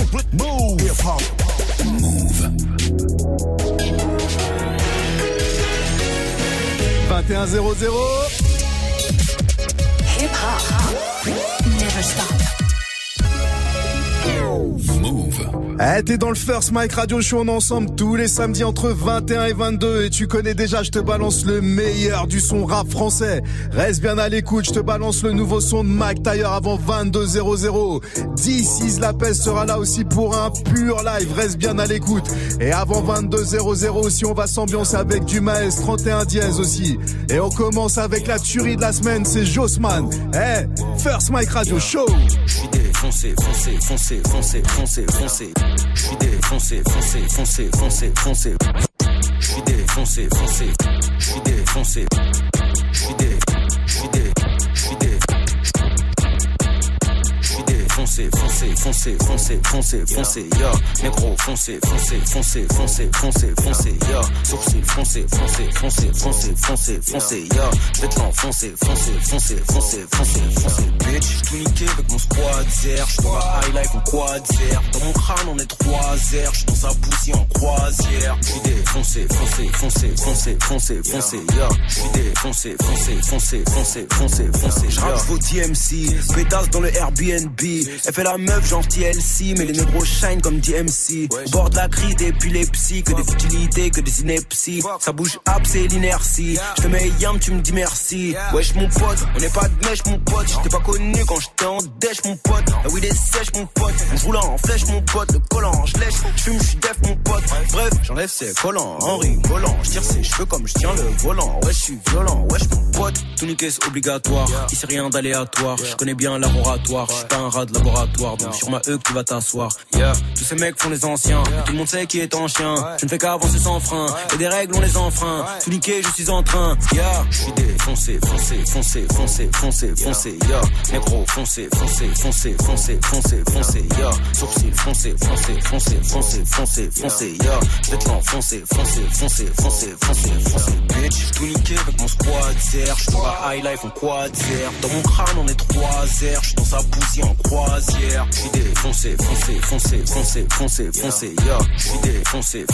Move. Hip hop. Move. 21-0-0. Hip hop. Never stop. Move. Eh, t'es dans le First Mike Radio Show, on est ensemble tous les samedis entre 21 et 22 et tu connais déjà, je te balance le meilleur du son rap français. Reste bien à l'écoute, je te balance le nouveau son de Mike Taylor avant 22-00. D6 Lapez sera là aussi pour un pur live, reste bien à l'écoute. Et avant 22-00 aussi, on va s'ambiancer avec du Maes 31 dièse aussi. Et on commence avec la tuerie de la semaine, c'est Jossman. Eh, First Mike Radio Show. Je suis défoncé, foncé. Je suis défoncé, foncé. Je suis défoncé, foncé, yo. Négro, foncé, yo. Sourcil, foncé, yo. Vêtements, foncé, bitch. J'suis tout niqué avec mon squad zer. J'suis dans la high life en quad zer. Dans mon crâne on est 3 zer. J'suis dans sa poussie en croisière. J'suis défoncé, yo. J'suis défoncé, J'rappe vos DMC, pétasse dans le Airbnb. Elle fait la meuf genre TLC, mais les négros shine comme DMC. Au bord de la crise d'épilepsie, que des futilités, que des inepties. Ça bouge up, c'est l'inertie. J'te mets yam, tu me dis merci. Wesh mon pote, on n'est pas de mèche mon pote. J't'ai pas connu quand j'étais en dèche mon pote. La weed est sèche mon pote. Je roule en flèche mon pote. Le collant, j'lèche, j'fume, j'suis def mon pote. Bref, j'enlève ses collants en rigolant. J'tire ses cheveux comme j'tiens le volant. Ouais, j'suis violent, wesh mon pote. Tout niquer c'est obligatoire. Ici rien d'aléatoire. J'connais bien laboratoire. J'suis pas un rat de laboratoire. Donc sur ma que tu vas t'asseoir. Yeah, tous ces mecs font les anciens. Tout le monde sait qui est en chien. Je ne fais qu'avancer sans frein. Et des règles on les enfreint. Tout niquer je suis en train. Yeah, je suis défoncé, yeah. Négro foncé, yeah. Sourcil foncé, yeah. Vêtements foncé, bitch. J'suis tout niqué avec mon squad zer. J'suis dans la high life en quad zer. Dans mon crâne on est 3 zer. J'suis dans sa poussie en croisière. J'suis défoncé, yeah. J'suis défoncé,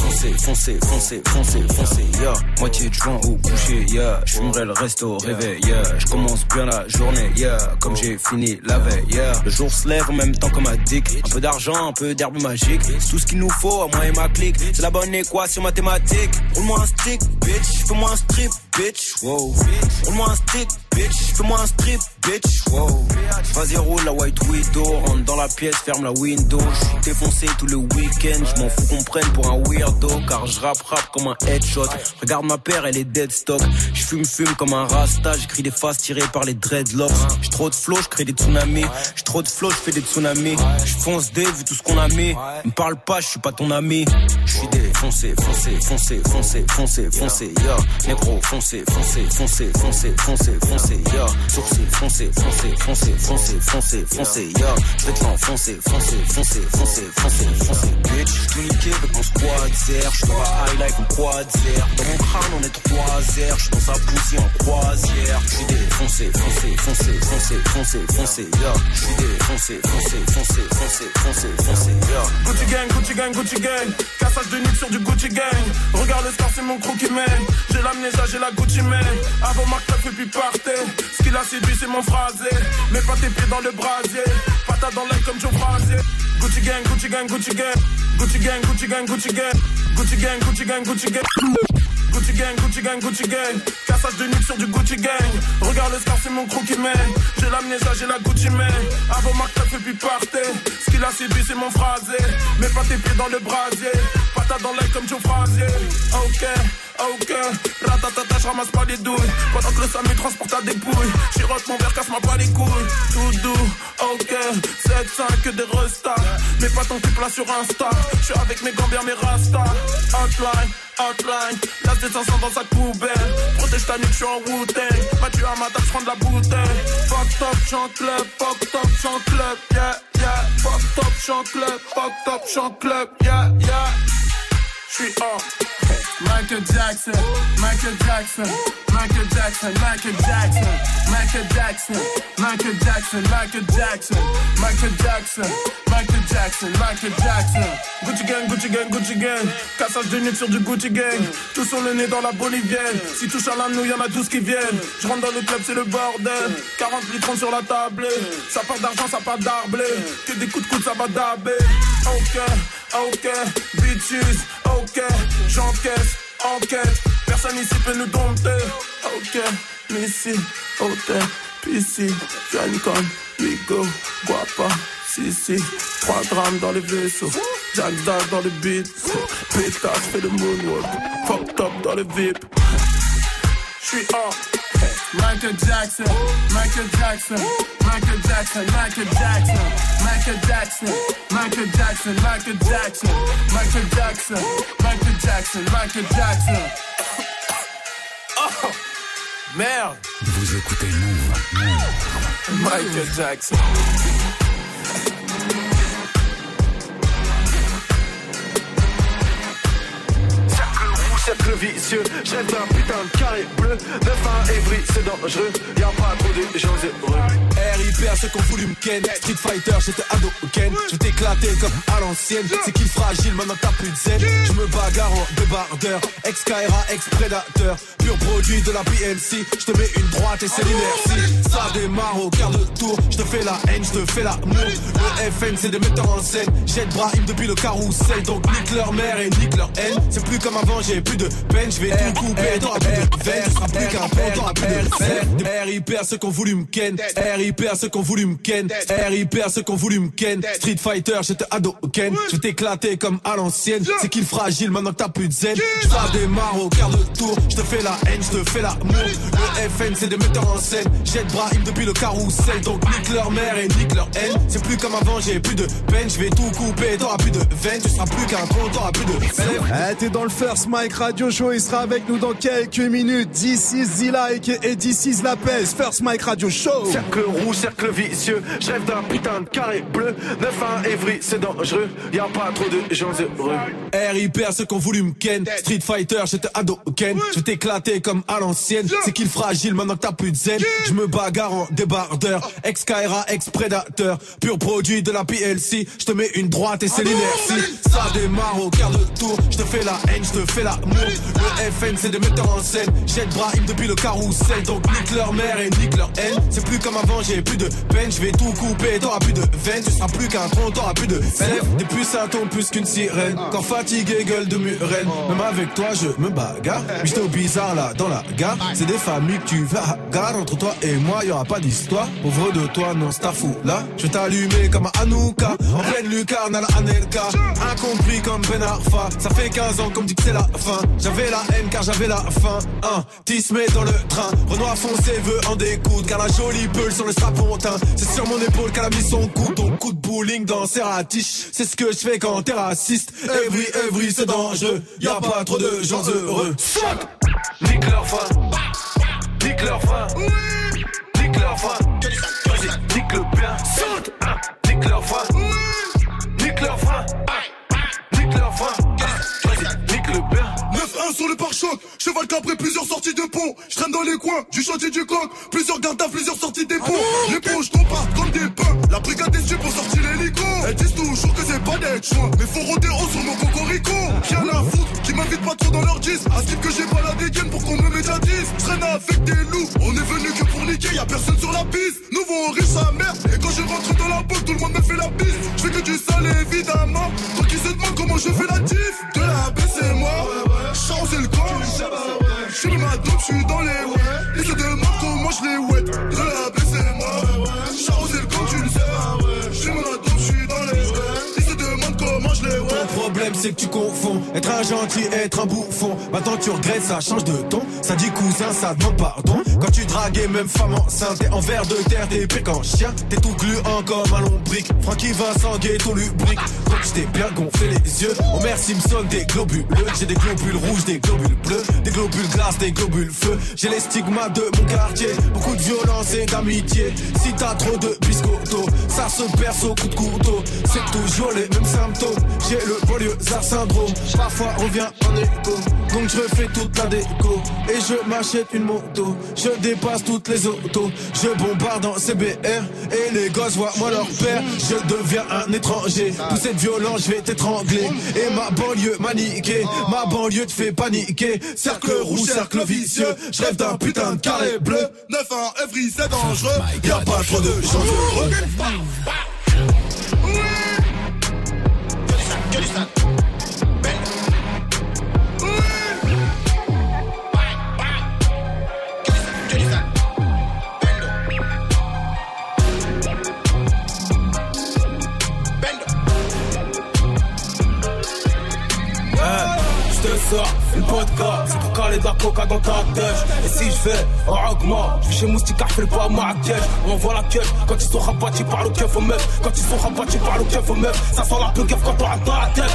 yeah. Moitié de joint au coucher, yeah. J'fumerai le resto au réveil, yeah. J'commence bien la journée, yeah. Comme j'ai fini la veille, yeah. Le jour se lève en même temps comme un dick. Un peu d'argent, un peu d'herbe magique. Tout ce qu'il nous faut, à moi et ma clique. C'est la bonne équation mathématique. Roule-moi un stick, bitch. Fais-moi un strip, bitch. Wow. Roule-moi un stick, bitch. Fais-moi un strip, bitch. Wow. Vas-y, roule la white widow. Rentre dans la pièce, ferme la window. J'suis défoncé tout le week-end. J'm'en fous qu'on prenne pour un weirdo. Car j'rappe comme un headshot. Regarde ma paire, elle est dead stock. J'fume comme un rasta. J'écris des faces tirées par les dreadlocks. J'ai trop de flow, j'crée des tsunamis. J'ai trop de flow, j'fais des tsunamis. J'fonce des vu tout ce qu'on a mis. Me parle pas, j'suis pas ton ami. J'suis défoncé, yeah. Négro foncé, yeah. Sourcil foncé, yeah. Vêtements foncé, bitch. J'suis tout niqué avec mon squad zer. J'suis dans la high life en quad zer. Dans mon crâne on est 3 zer. J'suis dans sa poussie en croisière. J'suis défoncé, yeah. J'suis défoncé, yeah. Gucci gang. Cassage de nuque sur du Gucci gang. Regarde le star, c'est mon crew qui mène. J'ai l'amnésia, j'ai la Gucci man. Avant Marc Teuf et puis partez. Ce qu'il a séduit c'est mon phrasé. Mets pas tes pieds dans le brasier. Patate dans l'œil comme Joe Frazier. Gucci gang. Cassage de nuque sur du Gucci gang. Regarde le star, c'est mon crew qui mène. J'ai l'amnésia, j'ai la Gucci man. Avant Marc Teuf et puis partez. Ce qu'il a séduit c'est mon phrasé. Mets pas tes pieds dans le brasier. Patate dans l'œil comme Joe Frazier. Ok, ratatata, j'ramasse pas les douilles. Pendant que le Samy transporte ta dépouille. Chirote mon verre, casse-moi pas les couilles. Tout doux, ok, 7-5 que des restas. Mets pas ton cul là sur Insta. J'suis avec mes gambiers, mes rastas. Outline, lâche des 500 dans sa poubelle. Protège ta nuque, j'suis en Wu-Tang. Mathieu à ma table, j'prends de la bouteille. Fuck top, chante club, yeah. Fuck top, chante club, yeah. J'suis en Michael Jackson. Jackson, Michael Jackson. Gucci gang, Gucci gang, Gucci gang. Cassage de nuque sur du Gucci gang. Tous ont le nez dans la bolivienne. Si touche à l'anneau, y'en a 12 qui viennent. Je rentre dans le club, c'est le bordel. 40 litres sur la table. Ça part d'argent, ça part d'arblé. Que des coups de coude, ça va daber. Ok, bitches, ok, j'encaisse, enquête. Personne ici peut nous dompter. Ok, Missy, hôtel, PC, Cancun, Ligo, Guapa, Sissi. 3 grammes dans les vaisseaux, Jack Dash dans le beat. Pétasse fait le moonwalk, fucked up dans le VIP. J'suis hors. Michael Jackson, Michael Jackson, Michael Jackson, Michael Jackson, Michael Jackson, Michael Jackson, Michael Jackson, Michael Jackson, Michael Jackson, Michael Jackson. Oh, merde. Vous écoutez Move. Michael Jackson. Cercle vicieux, je rêve d'un putain de carré bleu. 9-1 Evry, c'est dangereux, y'a pas trop de gens heureux. RIP à ceux qui ont voulu me ken. Street Fighter, j'étais ado ken. Je vais t'éclater comme à l'ancienne. C'est qu'il fragile, maintenant t'as plus de zen. Je me bagarre en débardeur. Ex-Kaira, ex-prédateur. Pur produit de la PNC. Je te mets une droite et c'est l'inertie. Ça démarre au quart de tour. Je te fais la haine, je te fais l'amour. Le FN, c'est des metteurs en scène. Jette Brahim depuis le carrousel. Donc nique leur mère et nique leur haine. C'est plus comme avant, j'ai plus de peine. Je vais tout couper, t'auras plus de veine. Tu seras plus qu'un pont, t'auras plus de veine. RIP à ceux qui ont voulu me ken. RIP à ceux qui ont voulu me ken. RIP à ceux qui ont voulu me ken. Street Fighter, j'étais ado ken. Je vais t'éclater comme à l'ancienne. C'est qu'il fragile, maintenant que t'as plus de zen. Ça démarre au quart de tour. Je te fais la haine, je te fais l'amour. Le FN, c'est des metteurs en scène. Jette Brahim depuis le carrousel. Donc nique leur mère et nique leur haine. C'est plus comme avant, j'ai plus de peine. Je vais tout couper, t'auras plus de veine. Tu seras plus qu'un con, t'auras plus de veine. Eh, t'es dans le First Mike Radio Show. Il sera avec nous dans quelques minutes. This is Z-Like et this is La Pèse. First Mike Radio Show. Cercle rouge, cercle vicieux, je rêve d'un putain de carré bleu. 9-1 Evry, c'est dangereux, y'a pas trop de gens heureux. RIP à ceux qui ont voulu me ken. Street Fighter, j'étais ado ken. Je vais t'éclater comme à l'ancienne. C'est qu'il fragile, maintenant que t'as plus de zen. Je me bagarre en débardeur. Ex-Kaira, ex-prédateur. Pur produit de la PLC. Je te mets une droite et c'est l'inertie. Ça démarre au quart de tour. Je te fais la haine, je te fais l'amour. Le FN, c'est des metteurs en scène. Jette Brahim depuis le carrousel. Donc nique leur mère et nique leur haine. C'est plus comme avant, j'ai plus de peine. Je vais tout couper, t'auras plus de veine. Tu seras plus qu'un tronc, t'auras plus de sève. Des puces à ton plus qu'une sirène. Quand fatigué, gueule de murène. Même avec toi, je me bagarre. J'étais au bizarre là, dans la gare. C'est des familles que tu vas gare. Entre toi et moi, y'aura pas d'histoire. Pauvre de toi, non, c'est ta fou là. Je vais t'allumer comme un Hanouka. En pleine lucarne à la Anelka. Incompris comme Ben Arfa. Ça fait 15 ans qu'on me dit que c'est la fin. J'avais la haine car j'avais la faim. Tismé dans le train. Renoir foncé veut en découdre. Car la jolie peule sur le strapontin. C'est sur mon épaule qu'elle a mis son coup. Ton coup de bowling dans ses ratiches. C'est ce que je fais quand t'es raciste. Evry, c'est dangereux. Y'a pas trop de gens heureux. Nique leur fin, nique leur fin, nique leur fin, nique le bien, nique leur fin, nique leur fin, nique leur fin, nique le bien. 9-1 sur le pare-choc, cheval cabré, plusieurs sorties de pont. Je traîne dans les coins, du chantier du coq. Plusieurs gardes à plusieurs sorties des ponts. Les ponts, je compare comme des pains. La brigade est pour sortir l'hélico. Elles disent toujours que c'est pas d'être choix. Mais faut rôder haut sur mon cocorico. Rien à foutre, qui m'invite pas trop dans leur 10. À ce que j'ai pas la dégaine pour qu'on me médiatise. Je traîne avec des loups, on est venu que pour niquer, y'a personne sur la piste. Nouveau on riche sa mère. Et quand je rentre dans la boîte, tout le monde me fait la bise. Je fais que du sale évidemment. Tant qu'ils se demandent comment je fais la tif. De la baisse c'est moi. Changer le camp, je suis ma dope, je suis dans les ouais. Ils se demandent comment je les ouette. De la baisse c'est moi. Changer le camp, tu le sais. Je suis ma dope, je suis dans les ouais. Ils se demandent comment je les ouette. Ton problème c'est que tu confonds être un gentil, être un bouffon. Maintenant tu regrettes, ça change de ton. Ça dit cousin, ça demande pardon. Quand tu draguais même femme enceinte, t'es en verre de terre, t'es pire qu'en chien. T'es tout gluant comme un lombric. Francky Vincent, ghetto lubrique. Donc j't'ai bien gonflé les yeux. Homer Simpson, des globules bleus. J'ai des globules rouges, des globules bleus. Des globules glace, des globules feu. J'ai les stigmates de mon quartier. Beaucoup de violence et d'amitié. Si t'as trop de biscotto, ça se perce au coup de couteau. C'est toujours les mêmes symptômes. J'ai le banlieusard syndrome. Parfois on vient en écho. Donc je refais toute la déco et je m'achète une moto. Je dépasse toutes les autos. Je bombarde en CBR et les gosses voient moi leur père. Je deviens un étranger. Tout cette violence, je vais t'étrangler. Et ma banlieue m'a niqué. Ma banlieue te fait paniquer. Cercle rouge, cercle vicieux. Je rêve d'un putain de carré bleu. 9-1, Evry, c'est dangereux. Y'a pas trop de chance. Une vodka, c'est pour caler de la coca dans ta tête. Et si je vais en Agma, je vais chez Moustika, je fais pas à Marrakech. On envoie la keuf, quand ils sont rabattus par le keuf aux meufs. Quand ils sont rabattus par le keuf aux meufs. Ça sent la peu keuf quand on rentre dans la tête.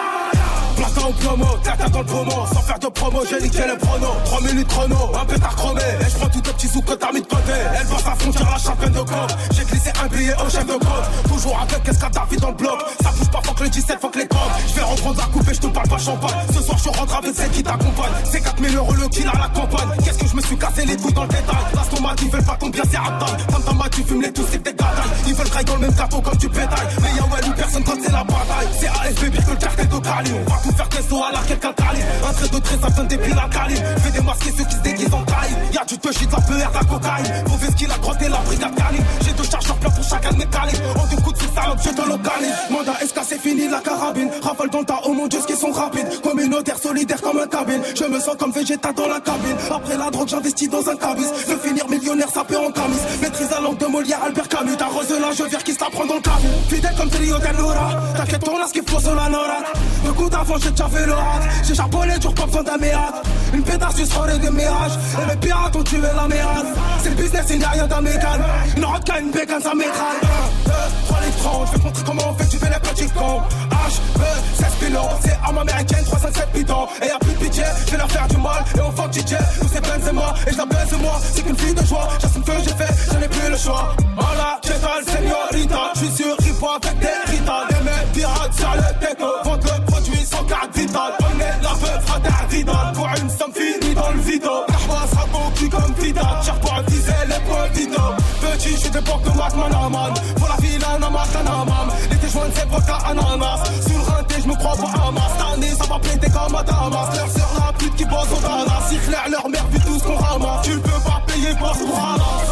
Platin au promo, tata dans le promo. Sans faire de promo, j'ai niqué les pronos. 3 minutes chrono, un pétard chromé. Et je prends tout le petit sous que t'as mis de côté. Elle passe à frontière, la championne de coke. J'ai glissé un billet au chef de côte. Toujours avec qu'est-ce qu'a David dans le bloc. Ça bouge pas, faut que le 17, faut que les coques. Je vais reprendre la coupe et je te parle pas champagne. Ce soir, je rentre avec celle qui t'accompagne. C'est 4000 € le kill à la campagne. Qu'est-ce que je me suis cassé les couilles dans le détail. Là, ton mat, ils veulent pas ton bien, c'est à taille. Comme ta mat, tu fumes les tous, c'est que t'es gadailles. Ils veulent grailler dans le même gâteau comme du pétail. Mais y'a ouais, une personne quand c'est la bataille. C'est ASB, pire que le quartier de Cali. On va tout faire tes sauts à la quelqu'un Cali. Un trait de trait, ça donne des piles à Cali. Fais démasquer ceux qui se déguisent en Cali. Y'a du touch, de la PR, de la cocaïne. Mauvais skill, la grotte et la brigade Cali. J'ai 2 chargeurs pleins pour chacun de mes Cali. En 2 coups de fil, salope, je te localise. Mandat SK, c'est fini la carabine. Rafale dans le tas, oh mon dieu, ce qu'ils sont rapides. Communautaire, solidaire comme un cabine. Je me sens comme végétal dans la cabine. Après la drogue, j'investis dans un cabis. Veux finir millionnaire, ça peut en camis. Maîtrise la langue de Molière, Albert Camus. T'arroses là, je viens qui se la prend dans le cabine. Fidèle comme Trio del Nora. T'inquiète, on a ce qu'il faut sur la Nora. Le coup d'avant, j'ai déjà fait l'orage. J'ai charbonné, toujours pas besoin d'un méade. Une pétasse, tu seras des mérages. Et mes pirates ont tué la mérade. C'est le business, il n'y a rien d'un mécan. Une route qu'à une bécane, ça m'écrase. 1, 2, 3 litres 30. Je vais te montrer comment on fait, tu fais les petits cons. H, B, 16 pilotes. C'est arme américaine, 357 bidons. Et y'a plus de pitié, je vais leur faire du mal. Et on fuck DJ, nous c'est Benzema. Et je la baise moi, c'est qu'une fille de joie. J'assume que j'ai fait, j'en ai plus le choix. Hola, qu'est-ce que señorita. J'suis sur Ripo avec des ritas. Et mes pirates sur le techno. Vente le produit sans carte vitale. On est la veuve, frère Vidal. Pour une somme finie dans le vide. L'ahwa sera conquis comme Vidal. Tire pour viser les points vides. Petit, j'suis des portes de Matmanaman. Pour la ville, Namatanaman. L'été joint, c'est vodka ananas. Sur le rinté, j'me crois pas à masse. Cette année, ça va péter comme à Damas. Leur sœur, la pute qui bosse au Dallas. Si clair, leur mère, vu tout ce qu'on ramasse. Tu peux pas payer pas pour Halas.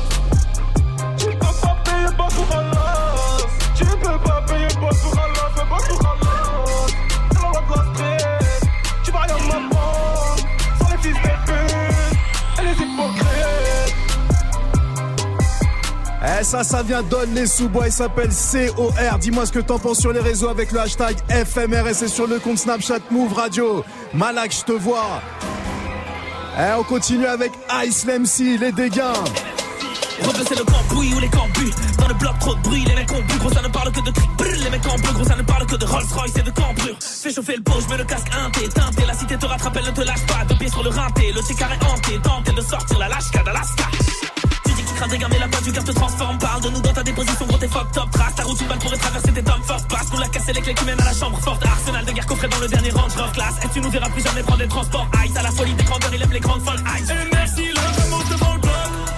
Tu peux pas payer pas pour Halas. Tu peux pas payer pas pour Halas. Fais pas pour Halas. C'est la loi de la street. Tu vas rien m'apprendre. Sans les fils de pute et les hypocrites. Eh, ça vient donne les sous-bois, il s'appelle COR. Dis-moi ce que t'en penses sur les réseaux avec le hashtag FMRS et sur le compte Snapchat Move Radio. Malak, je te vois. Eh, on continue avec Ice MC, les dégâts. Replacer le cambouis ou les cambus. Dans le bloc, trop de bruit, les mecs ont bu. Gros, ça ne parle que de cric. Les mecs en bleu, gros, ça ne parle que de Rolls Royce et de cambrure. Fais chauffer le pot, je mets le casque inté. Teinté, la cité te rattrape, elle ne te lâche pas. 2 pieds sur le rinté, le check carré hanté. Tenter de sortir la lâche d'Alaska. Tu dis que tu crains des gammes, mais la page du cœur te transforme. Parle de nous dans ta déposition, gros, t'es fuck top. Trace ta route, une balle pourrait traverser tes tomes forts. Passe, nous la casser les clés qui mènent à la chambre forte. Arsenal de guerre coffret dans le dernier range rock class. Et tu nous verras plus jamais prendre des transports. Ice à la folie des grandeurs, il aime les grandes folles. Ice. Et merci, le commence devant le bloc.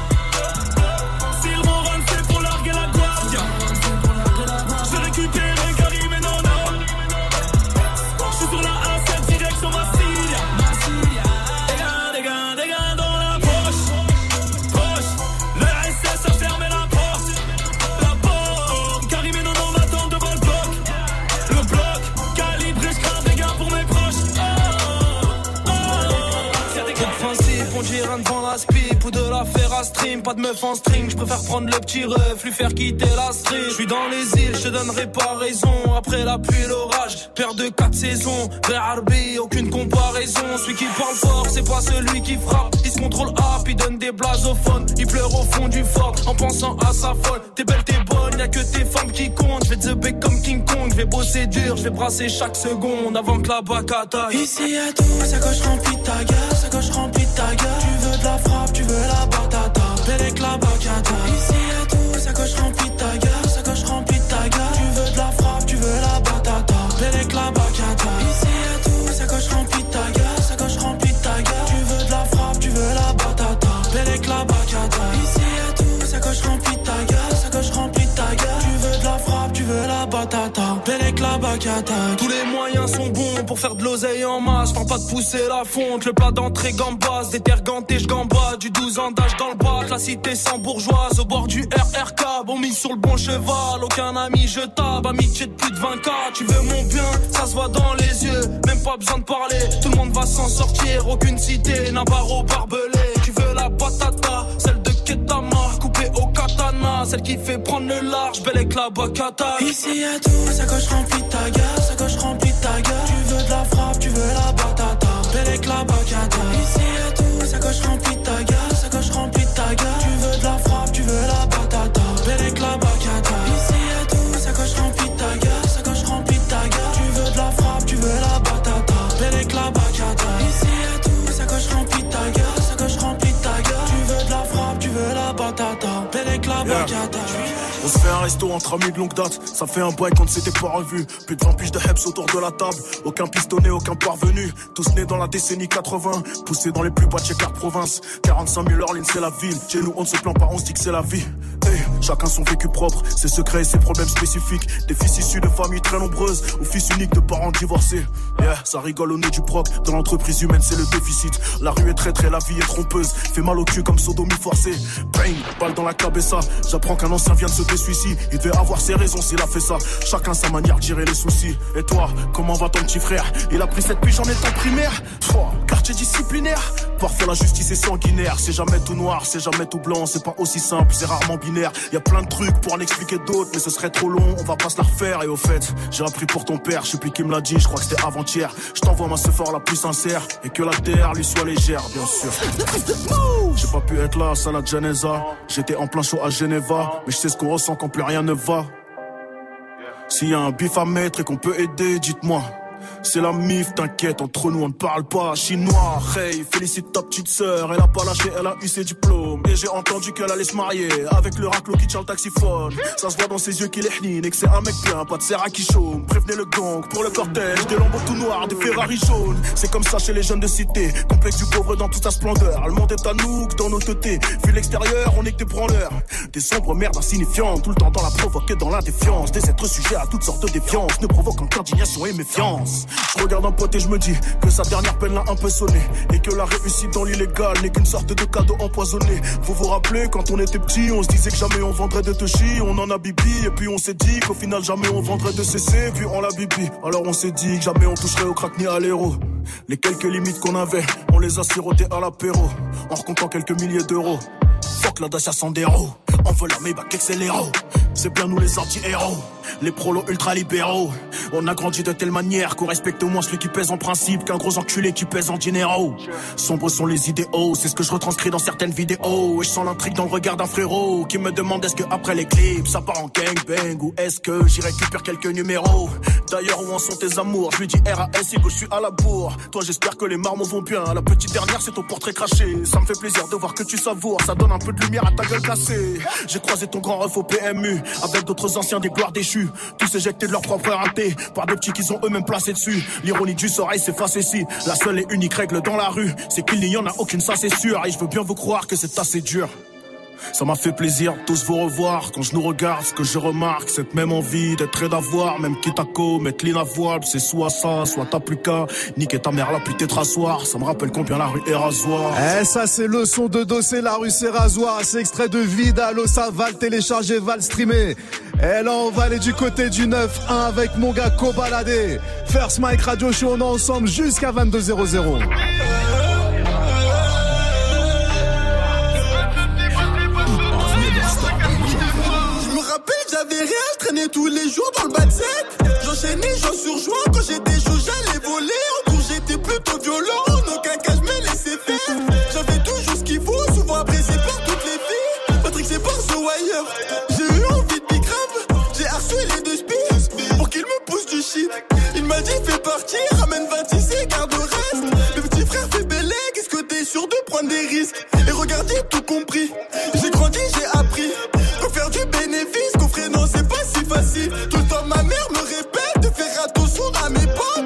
Devant la spip ou de la faire à stream. Pas de meuf en string, je préfère prendre le petit ref, lui faire quitter la street. Je suis dans les îles, je te donnerai pas raison. Après la pluie et l'orage, père de 4 saisons. Vers Arby, aucune comparaison. Celui qui parle fort, c'est pas celui qui frappe. Il se contrôle up, il donne des blasophones. Il pleure au fond du fort en pensant à sa folle. T'es belle, t'es bonne, y'a que tes femmes qui comptent. Je vais te bec comme King Kong, je vais bosser dur, je vais brasser chaque seconde avant que la bac attaque. Ici y'a tout, sa gauche remplie de ta gueule, sa gauche remplie de ta gueule. Tu veux de la frappe, tu veux la batata. Bellec la bacata. Ici y'a tout, sa gauche remplie de ta gueule, sa gauche remplie de ta gueule. Tu veux de la frappe, tu veux la batata. Bellec la bacata. Ici y'a tout, sa gauche remplie de ta gueule, sa Pélec la bacata. Tous les moyens sont bons pour faire de l'oseille en masse. Enfin pas de pousser la fonte, le plat d'entrée gambas. Des terres gantées, j'gamba, du 12 ans d'âge dans le bac. La cité sans bourgeoise, au bord du RRK. Bon mis sur le bon cheval, aucun ami jetable. Amitié de plus de 20K, tu veux mon bien, ça se voit dans les yeux. Même pas besoin de parler, tout le monde va s'en sortir. Aucune cité n'a barreau barbelé. Tu veux la batata, celle de Ketama, coupée au katana. Celle qui fait prendre le large, belle avec la bacata. Ici y'a tout, sa coche remplie de ta gueule, sa coche remplie de ta gueule. Tu veux de la frappe, tu veux la batata, belle avec la bacata. Ici y'a tout, sa coche remplie de ta gueule, sa coche remplie de ta gueule. Tu veux de la frappe, tu veux la batata, belle avec la bacata. Ici y'a tout, sa coche remplie de ta gueule, sa coche remplie de ta gueule. Tu veux de la frappe, tu veux la batata, belle avec la bacata. Ici y'a tout, sa coche remplie de ta gueule, sa coche remplie de ta gueule. Tu veux de la frappe, tu veux la batata, belle avec la bacata. On se fait un resto entre amis de longue date. Ça fait un bail qu'on ne s'était pas revu. Plus de 20 piges de heps autour de la table. Aucun pistonné, aucun parvenu. Tous nés dans la décennie 80. Poussés dans les plus bas de chez Car Province. 45 000 Orleans, c'est la ville. Chez nous, on ne se plaint pas, on se dit que c'est la vie. Hey, chacun son vécu propre, ses secrets et ses problèmes spécifiques. Des fils issus de familles très nombreuses ou fils uniques de parents divorcés. Yeah, ça rigole au nez du proc. Dans l'entreprise humaine, c'est le déficit. La rue est traîtrée, la vie est trompeuse. Fait mal au cul comme sodomie forcée. Bang, balle dans la cabessa. J'apprends qu'un ancien vient de se désuicider. Il devait avoir ses raisons s'il a fait ça. Chacun sa manière de gérer les soucis. Et toi, comment va ton petit frère? Il a pris 7 piges en étant primaire. Quartier disciplinaire. Parfois la justice est sanguinaire. C'est jamais tout noir, c'est jamais tout blanc. C'est pas aussi simple, c'est rarement binaire. Y a plein de trucs pour en expliquer d'autres, mais ce serait trop long, on va pas se la refaire. Et au fait, j'ai appris pour ton père, je sais plus qui me l'a dit, je crois que c'était avant-hier. Je t'envoie ma sephora la plus sincère, et que la terre lui soit légère, bien sûr. J'ai pas pu être là, ça la Genesa. J'étais en plein show à Geneva, mais je sais ce qu'on ressent quand plus rien ne va. S'il y a un bif à mettre et qu'on peut aider, dites-moi. C'est la mif, t'inquiète, entre nous on ne parle pas chinois. Hey, félicite ta petite sœur, elle a pas lâché, elle a eu ses diplômes. Et j'ai entendu qu'elle allait se marier avec le raclo qui tient le taxiphone. Ça se voit dans ses yeux qu'il est hnine et que c'est un mec bien, pas de serre à qui chaume. Prévenez le gang pour le cortège, des lambeaux tout noirs, des Ferrari jaunes. C'est comme ça chez les jeunes de cité, complexe du pauvre dans toute sa splendeur. Le monde est à nous que dans nos teutés. Vu l'extérieur, on est que des branleurs. Des sombres merdes insignifiantes, tout le temps dans la provoque et dans la défiance. Des êtres sujets à toutes sortes de défiance, ne provoquant qu'indignation et méfiance. Je regarde un pote et je me dis que sa dernière peine l'a un peu sonné. Et que la réussite dans l'illégal n'est qu'une sorte de cadeau empoisonné. Vous vous rappelez quand on était petit, on se disait que jamais on vendrait de touchy. On en a bibi et puis on s'est dit qu'au final jamais on vendrait de CC. Puis on l'a bibi, alors on s'est dit que jamais on toucherait au crack ni à l'héros. Les quelques limites qu'on avait, on les a sirotés à l'apéro, en recomptant quelques milliers d'euros. Fuck la Dacia Sandero, on veut la Maybach Excelero. C'est bien nous les anti-héros, les prolos ultra-libéraux. On a grandi de telle manière qu'on respecte moins celui qui pèse en principe qu'un gros enculé qui pèse en dinero. Sombres sont les idéaux, c'est ce que je retranscris dans certaines vidéos. Et je sens l'intrigue dans le regard d'un frérot qui me demande est-ce que après les clips ça part en gangbang ou est-ce que j'y récupère quelques numéros. D'ailleurs où en sont tes amours? Je lui dis RAS et que je suis à la bourre. Toi j'espère que les marmots vont bien. La petite dernière c'est ton portrait craché. Ça me fait plaisir de voir que tu savoures. Ça donne un peu de lumière à ta gueule cassée. J'ai croisé ton grand ref au PMU avec d'autres anciens des gloires déchues. Tous éjectés de leur propre raté par des petits qui sont eux-mêmes placés dessus. L'ironie du sort c'est facile ici. La seule et unique règle dans la rue, c'est qu'il n'y en a aucune, ça c'est sûr. Et je veux bien vous croire que c'est assez dur. Ça m'a fait plaisir de tous vous revoir. Quand je nous regarde, ce que je remarque, cette même envie d'être et d'avoir. Même quitte à commettre l'inavouable, c'est soit ça, soit t'as plus qu'à niquer ta mère là puis t'être rasseoir. Ça me rappelle combien la rue est rasoir. Eh, ça c'est le son de Dossé, la rue c'est rasoir. C'est extrait de Vidal, ça va le télécharger, va le streamer. Et là on va aller du côté du 9-1 avec mon gars Kobalade. First Mike Radio Show, on est ensemble jusqu'à 22h00. J'avais rien, je traînais tous les jours dans le back-set. J'enchaînais, j'en surjoins. Quand j'étais chaud, j'allais voler. En cours, j'étais plutôt violent. En aucun cas, je me laissais faire. J'avais toujours ce qu'il faut, souvent apprécié par toutes les filles. Patrick, c'est par The Wire. J'ai eu envie de bicrave. J'ai harcelé de speed pour qu'il me pousse du shit. Il m'a dit, fais partir, ramène 26 et garde le reste. Le petit frère fait belle, est-ce que t'es sûr de prendre des risques? Et regarde, j'ai tout compris. J'ai grandi, j'ai appris. Pour faire du bénéfice, non c'est pas si facile. Tout le temps ma mère me répète de faire attention à mes pas.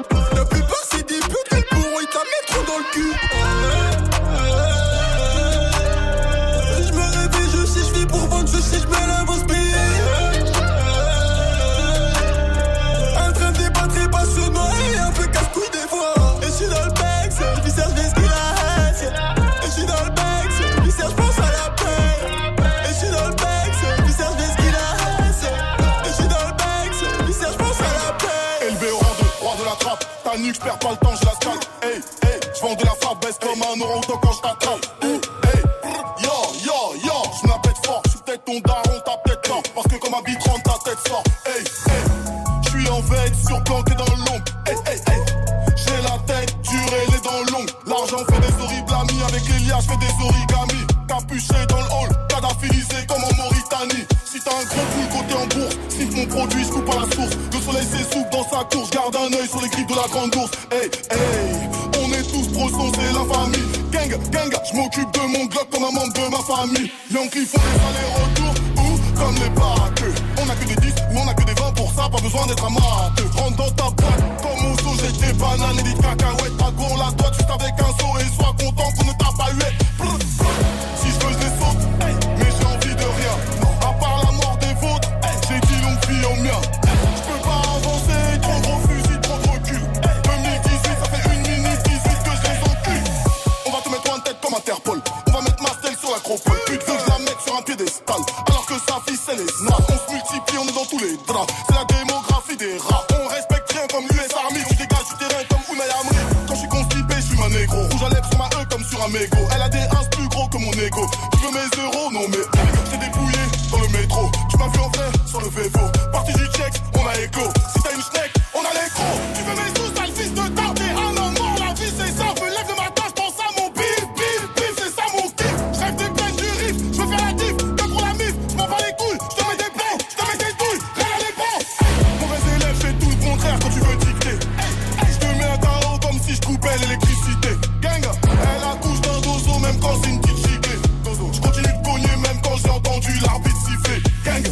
ta nuque, j'perds pas le temps, je la scalpe. Hey, hey, j'vends de la fabaisse comme un orang-outan quand j't'attrape. Hey, yo, yo, yo, j'm'appelle fort, j'suis peut-être ton daron, t'as peut-être tort. Parce que comme un bitron, ta tête sort. Hey, hey, j'suis en veille, surplanté dans l'ombre. Hey, hey, hey, j'ai la tête dure et les dents longues. L'argent fait des horribles amis, avec Elia j'fais des origamis. Capuché dans le hall, cadaphilisé comme en Mauritanie. Si t'as un gros poule côté en bourse, sniffe mon produit, j'coupe à la source. Le soleil s'essouffle dans sa course, garde un œil sur les griffes de la grande ours. Hey, hey, on est tous brossons, c'est la famille. Gang, gang, j'm'occupe de mon glock comme un membre de ma famille. Yankee font des allers-retours, ou comme les batteux. On a que des 10 ou on a que des 20 pour ça, pas besoin d'être amateur. Rentre dans ta boîte, comme au saut, j'ai des bananes et des cacahuètes. Ta gourde la droite, juste avec un saut et sois content qu'on ne t'a pas eu. Si je veux, je les saute, hey, mais j'ai envie de rien. À part la mort des vôtres, hey, j'ai dit longue vie au mien. Je peux pas avancer, trop gros fusil, trop de recul. 2018, ça fait 1 minute 18 que je les encule. On va te mettre en tête comme Interpol. On va mettre ma stèle sur l'acropole. Pute veut que je la mette sur un piédestal. Alors que sa fille c'est les snaps. On se multiplie, on est dans tous les draps. C'est la démographie des rats. On respecte rien comme l'US Army. Tu dégages du terrain comme Unai Emery. Quand je suis constipé, je suis ma négro. Rouge à lèvres sur ma E comme sur un mégot. Elle a des ins plus gros que mon ego. Tu veux mes euros? Non mais j'ai dépouillé dans le métro. Tu m'as vu en vrai sur le Vevo. Parti du check, on a écho. Si t'as une schneck, on a l'écro. Tu veux mes sous, sale fils de tarte. T'es un homme mort, la vie c'est ça. Je me lève le matin, je pense à mon bif, bif, bif. C'est ça mon kiff. Je rêve des peines du riff. Je veux faire la diff, que pour la mif. Je m'en bats les couilles, je te mets des plans, je te mets des douilles. Rien à l'écran. Mauvais élève, fais tout le contraire quand tu veux dicter. Je te mets un tarot comme si je coupais l'électricité. Gang, elle accouche d'un dozo même quand c'est une petite giglée. Je continue de cogner même quand j'ai entendu l'arbitre siffler. Gang.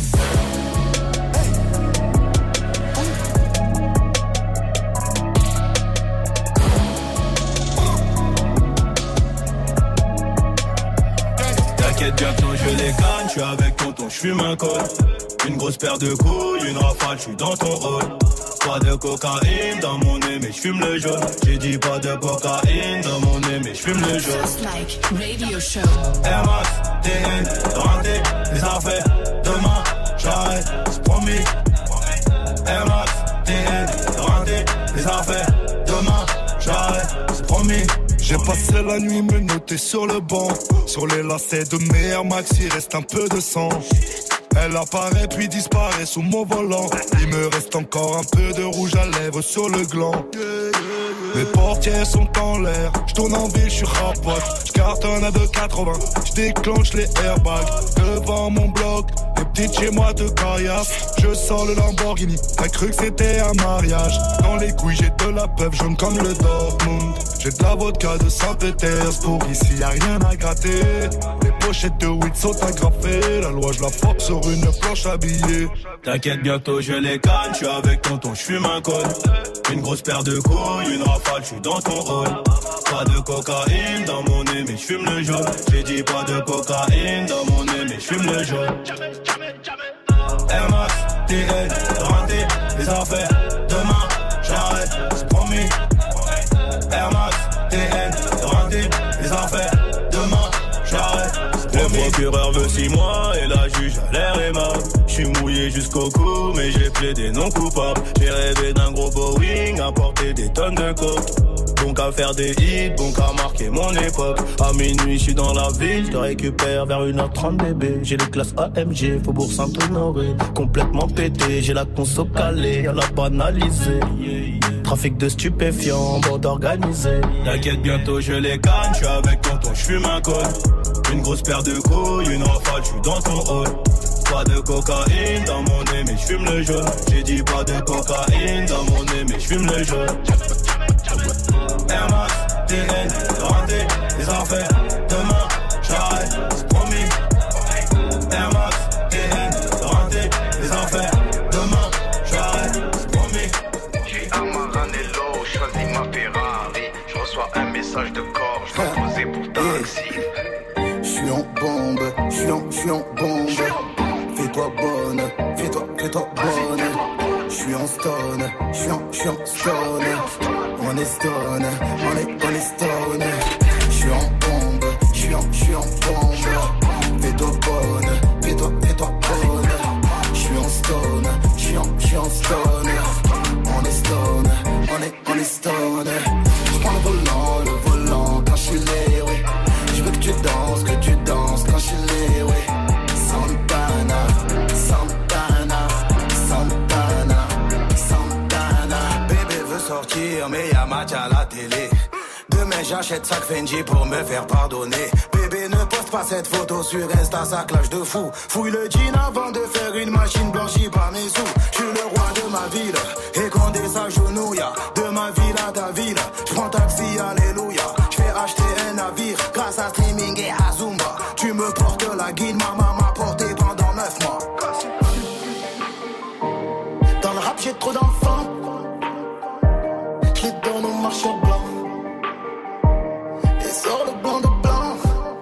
T'inquiète, bientôt je les gagne, j'suis avec tonton, j'fume un col. Une grosse paire de couilles, une rafale, j'suis dans ton hall. Pas de cocaïne dans mon nez, mais j'fume le jaune. J'ai dit pas de cocaïne dans mon nez, mais j'fume le jaune. Just like radio show. Air Max, TN, rentré, les affaires. Demain, j'arrête, c'est promis. Air Max, TN, rentré, les affaires. Demain, j'arrête, c'est promis. J'ai passé la nuit me noter sur le banc. Sur les lacets de mes Air Max, il reste un peu de sang. Elle apparaît puis disparaît sous mon volant. Il me reste encore un peu de rouge à lèvres sur le gland. Mes portières sont en l'air. J'tourne en ville, j'suis rapote. J'cartonne à 2,80. J'déclenche les airbags devant mon bloc. Les petites chez moi de caillasse. Je sors le Lamborghini. T'as cru que c'était un mariage? Dans les couilles j'ai de la peuple jaune comme le Dortmund. J'ai de la vodka de Saint-Pétersbourg. Ici y'a rien à gratter. Les pochettes de weed sont agrafées. La loi je la force sur une planche habillée. T'inquiète, bientôt je les gagne, j'suis avec tonton, j'fume un col. Une grosse paire de couilles, une rafale, j'suis dans ton hall. Pas de cocaïne dans mon nez, mais j'fume le jaune. J'ai dit pas de cocaïne dans mon nez, mais j'fume le jaune. Air Max, TN, rentré, les affaires. Demain, j'arrête, c'est promis. Air Max, TN, rentré, les affaires. Demain, j'arrête. Le procureur veut 6 mois et la juge a l'air aimable. J'suis mouillé jusqu'au cou mais j'ai plaidé non coupable. J'ai rêvé d'un gros Boeing à porter des tonnes de coke. Bon qu'à faire des hits, bon qu'à marquer mon époque. À minuit j'suis dans la ville, je te récupère vers 1h30 bébé. J'ai les classes AMG, Faubourg Saint-Honoré. Complètement pété, j'ai la conso calée, y'a la banalisée. Trafic de stupéfiants, bande organisée. T'inquiète, bientôt je les gagne, j'suis avec tonton, j'fume un col. Une grosse paire de couilles, une rafale, j'suis dans ton hall. Pas de cocaïne dans mon nez, mais j'fume le jaune. J'ai dit pas de cocaïne dans mon nez, mais j'fume le jaune. Air Max, TN, rentré, les affaires. Demain, j'arrête, c'est promis. Air Max, TN, rentré, les affaires. Demain, j'arrête, c'est promis. J'ai un Maranello, choisis ma Ferrari. Je reçois un message de corps, je dois poser pour taxi. J'suis en bombe, j'suis en bombe. Fais-toi bonne, fais-toi bonne. J'suis en stone, j'suis en stone. On est stone, on est stone. J'suis en bombe, j'suis en bombe. Fais-toi bonne, fais-toi bonne. J'suis en stone, j'suis en stone. On est stone, on est stone. sortir, mais y'a match à la télé. Demain j'achète sac Fendi pour me faire pardonner. Bébé ne poste pas cette photo sur Insta, ça clash de fou. Fouille le jean avant de faire une machine blanchie par mes sous. J'suis le roi de ma ville, et Condé s'agenouille. De ma ville à ta ville, j'prends taxi, alléluia. J'fais acheter un navire, grâce à streaming et à Zumba. Tu me portes la guide, ma maman m'a porté pendant 9 mois. Dans le rap j'ai trop d'enfants, j'les donne au marché blanc. Sors le blanc de blanc.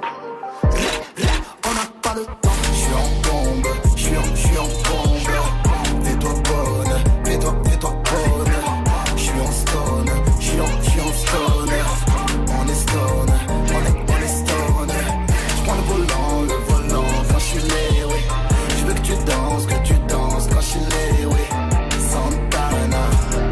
On n'a pas le temps. J'suis en bombe, j'suis en bombe. Fais-toi bonne, fais-toi bonne. J'suis en stone, j'suis en stone. On est stone, on est stone. J'prends le volant quand j'suis lé, oui. J'veux que tu danses quand j'suis lé, oui. Santana.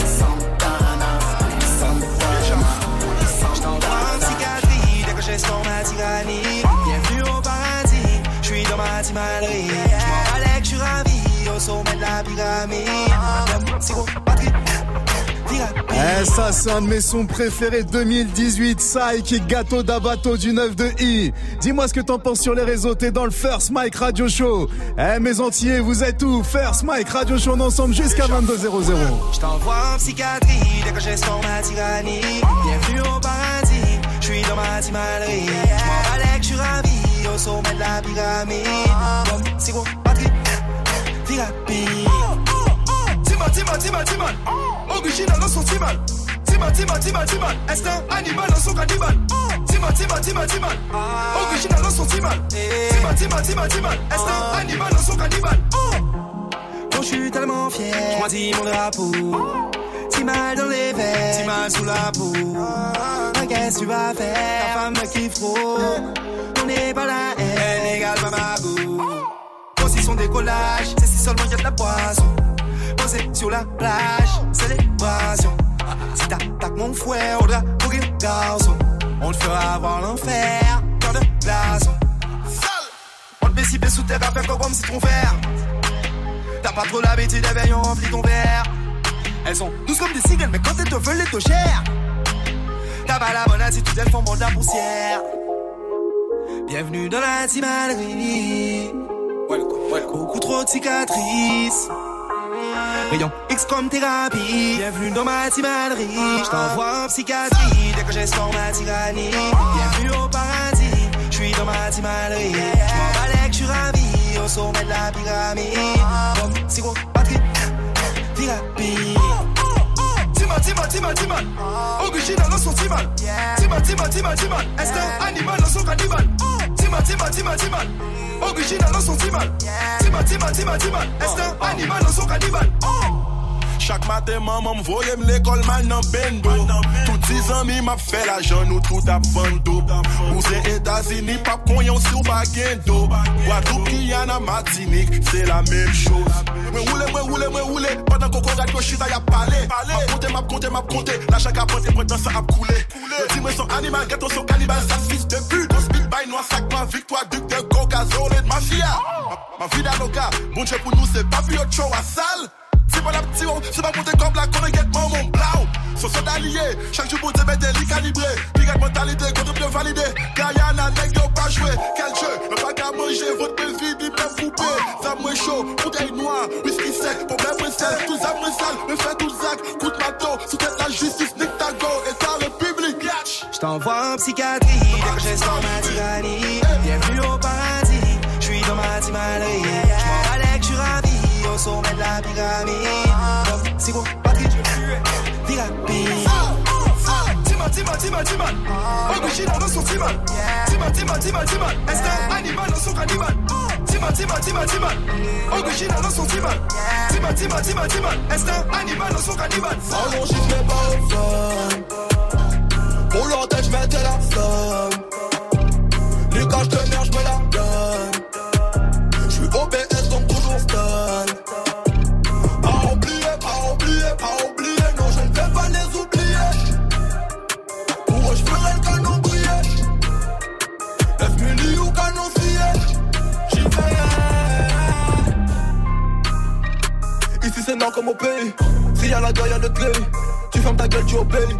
J'estompe ma tyrannie. Bienvenue au paradis, j'suis dans ma timalerie. J'm'en balèque, j'suis ravi au sommet de la pyramide. C'est gros, Patrick. Eh, ça c'est un de mes sons préférés 2018, Psyche et Gâteau d'Abato du 9 de I. Dis-moi ce que t'en penses sur les réseaux, t'es dans le First Mike Radio Show. Eh mes Antillais, vous êtes où? First Mike Radio Show, on est ensemble jusqu'à 22h00. J't'envoie en psychiatrie dès que j'estompe ma tyrannie. Bienvenue au paradis, j'suis dans ma timalerie. J'm'en balèque, j'suis ravi au sommet de la pyramide. C'est gros, Patrick, thérapie. Timan, original dans son timan. Timan, instinct animal dans son cannibale. Timan, original dans son timan. Timan, instinct animal dans son cannibale. Quand j'suis tellement fier, j'm'en mon drapeau. Timan dans les verres, Timan sous la peau. Qu'est-ce que tu vas faire? Ta femme me kiffe trop. On n'est pas la haine, elle égale pas ma goût. Position décollage, c'est si seulement y'a de la poisson. Posé sur la plage, célébration. Si t'attaques mon fouet, on doit courir garçon. On te fera avoir l'enfer, cœur de glaçon. Sale! On te met si sous terre à faire comme citron vert. T'as pas trop l'habitude, eh ben on remplit ton verre. Elles sont douces comme des cigales, mais quand elles te veulent, elles te gèrent. T'as pas la bonne attitude, elles font bon de la poussière. Bienvenue dans la timalerie. Beaucoup trop de cicatrices. Rayon X comme thérapie. Bienvenue dans ma timalerie. J't'envoie en psychiatrie dès que j'estompe ma tyrannie. Bienvenue au paradis, j'suis dans ma timalerie. J'm'en balèque, j'suis ravi au sommet de la pyramide. C'est gros, Patrick, thérapie. Timan, original dans son timan. Timan, instinct animal dans son cannibale. Timan, original dans son timan. Timan, instinct animal dans son cannibale. Chaque matin, maman m'voye l'école mal dans bendo. Tout 10 ans, m'a fait l'argent, nous tout à vendo. Nous c'est États-Unis, pas qu'on sur bagendo. Guadeloupe, Guyana, Martinique, c'est la même chose. Me roule, pendant qu'on regarde que chita y'a parlé. M'a compté, la chaque apprenti et dans ça a coulé. Le dis-moi son animal, gâteau son cannibale, ça fils de pute. On speed by noir, sac, ma victoire, duc de coca, zone de mafia. Ma vie d'avocat, bon Dieu pour nous, c'est pas plus autre chose à salle. C'est pas la petite, c'est pas monter comme la conneguettement mon blau. Sur son allié, chaque jour pour te mettre des lits calibrés. Pigat mentalité, contre bien validé. Guyana, nèg yo pas joué. Quel jeu, le pas qu'à manger, votre belle vie, bim bien poupée. Ça me chaud, bouteille noire, whisky sec, problème sel, tout ça me sale, me fait tout zac, coup de mato, sous tête la justice, nique ta go, et ça le public. J't'envoie en psychiatrie, dès que j'estompe ma tyrannie. Bienvenue au paradis, j'suis dans ma timalerie. J'm'en balèque, j'suis ravi au sommet de la pyramide. C'est gros, Patrick, thérapie. Timan, original dans son timan. Timan, instinct animal dans son cannibale. Timan, original dans son timan. Timan, instinct animal dans son cannibale. Oh non, j'y vais pas au fun. Pour l'antenne, j'mets de la somme. Les gars, j'te merde, j'me la donne. J'suis OBS, donc toujours stun. Pas oublier, non, je ne vais pas les oublier. Pour eux, j'ferai le canon briller. F-Mili ou canon fier. J'y vais. Ici, c'est non comme au pays. S'il y a la guerre, y'a le clé. tu fermes ta gueule, tu obéis.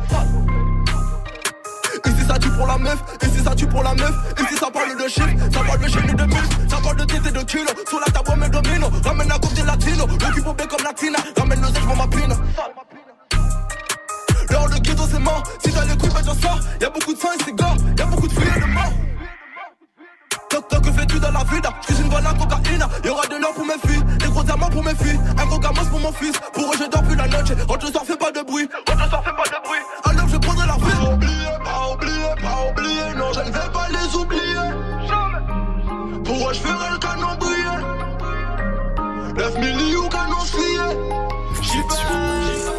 Ici ça tue pour la meuf, ici ça tue pour la meuf. Ici ça parle de chiffres, ça parle de chaîne et de muscles. Ça parle de tête et de kilos, sur la table on me domine. Ramène la coupe des latinos, le cul bien comme latina. Ramène le zèche pour ma pine. L'heure le ghetto c'est mort, si t'as les couilles bah t'en sors. Y'a beaucoup de sang et c'est gore, y'a beaucoup de filles et de morts. Toc que fais-tu dans la vida? J'cuisine de la cocaïne. Y'aura de l'or pour mes filles, des gros diamants pour mes filles. Un gros gamos pour mon fils, pour eux je dors plus la noche. Rentre le soir fais pas de bruit, rentre le soir fais pas de bruit. Alors je prendrai la vie. Pas oublier, non je ne vais pas les oublier. Jamais. Pour eux je ferai le canon briller. 9 millions ou canon slié. J'y vais.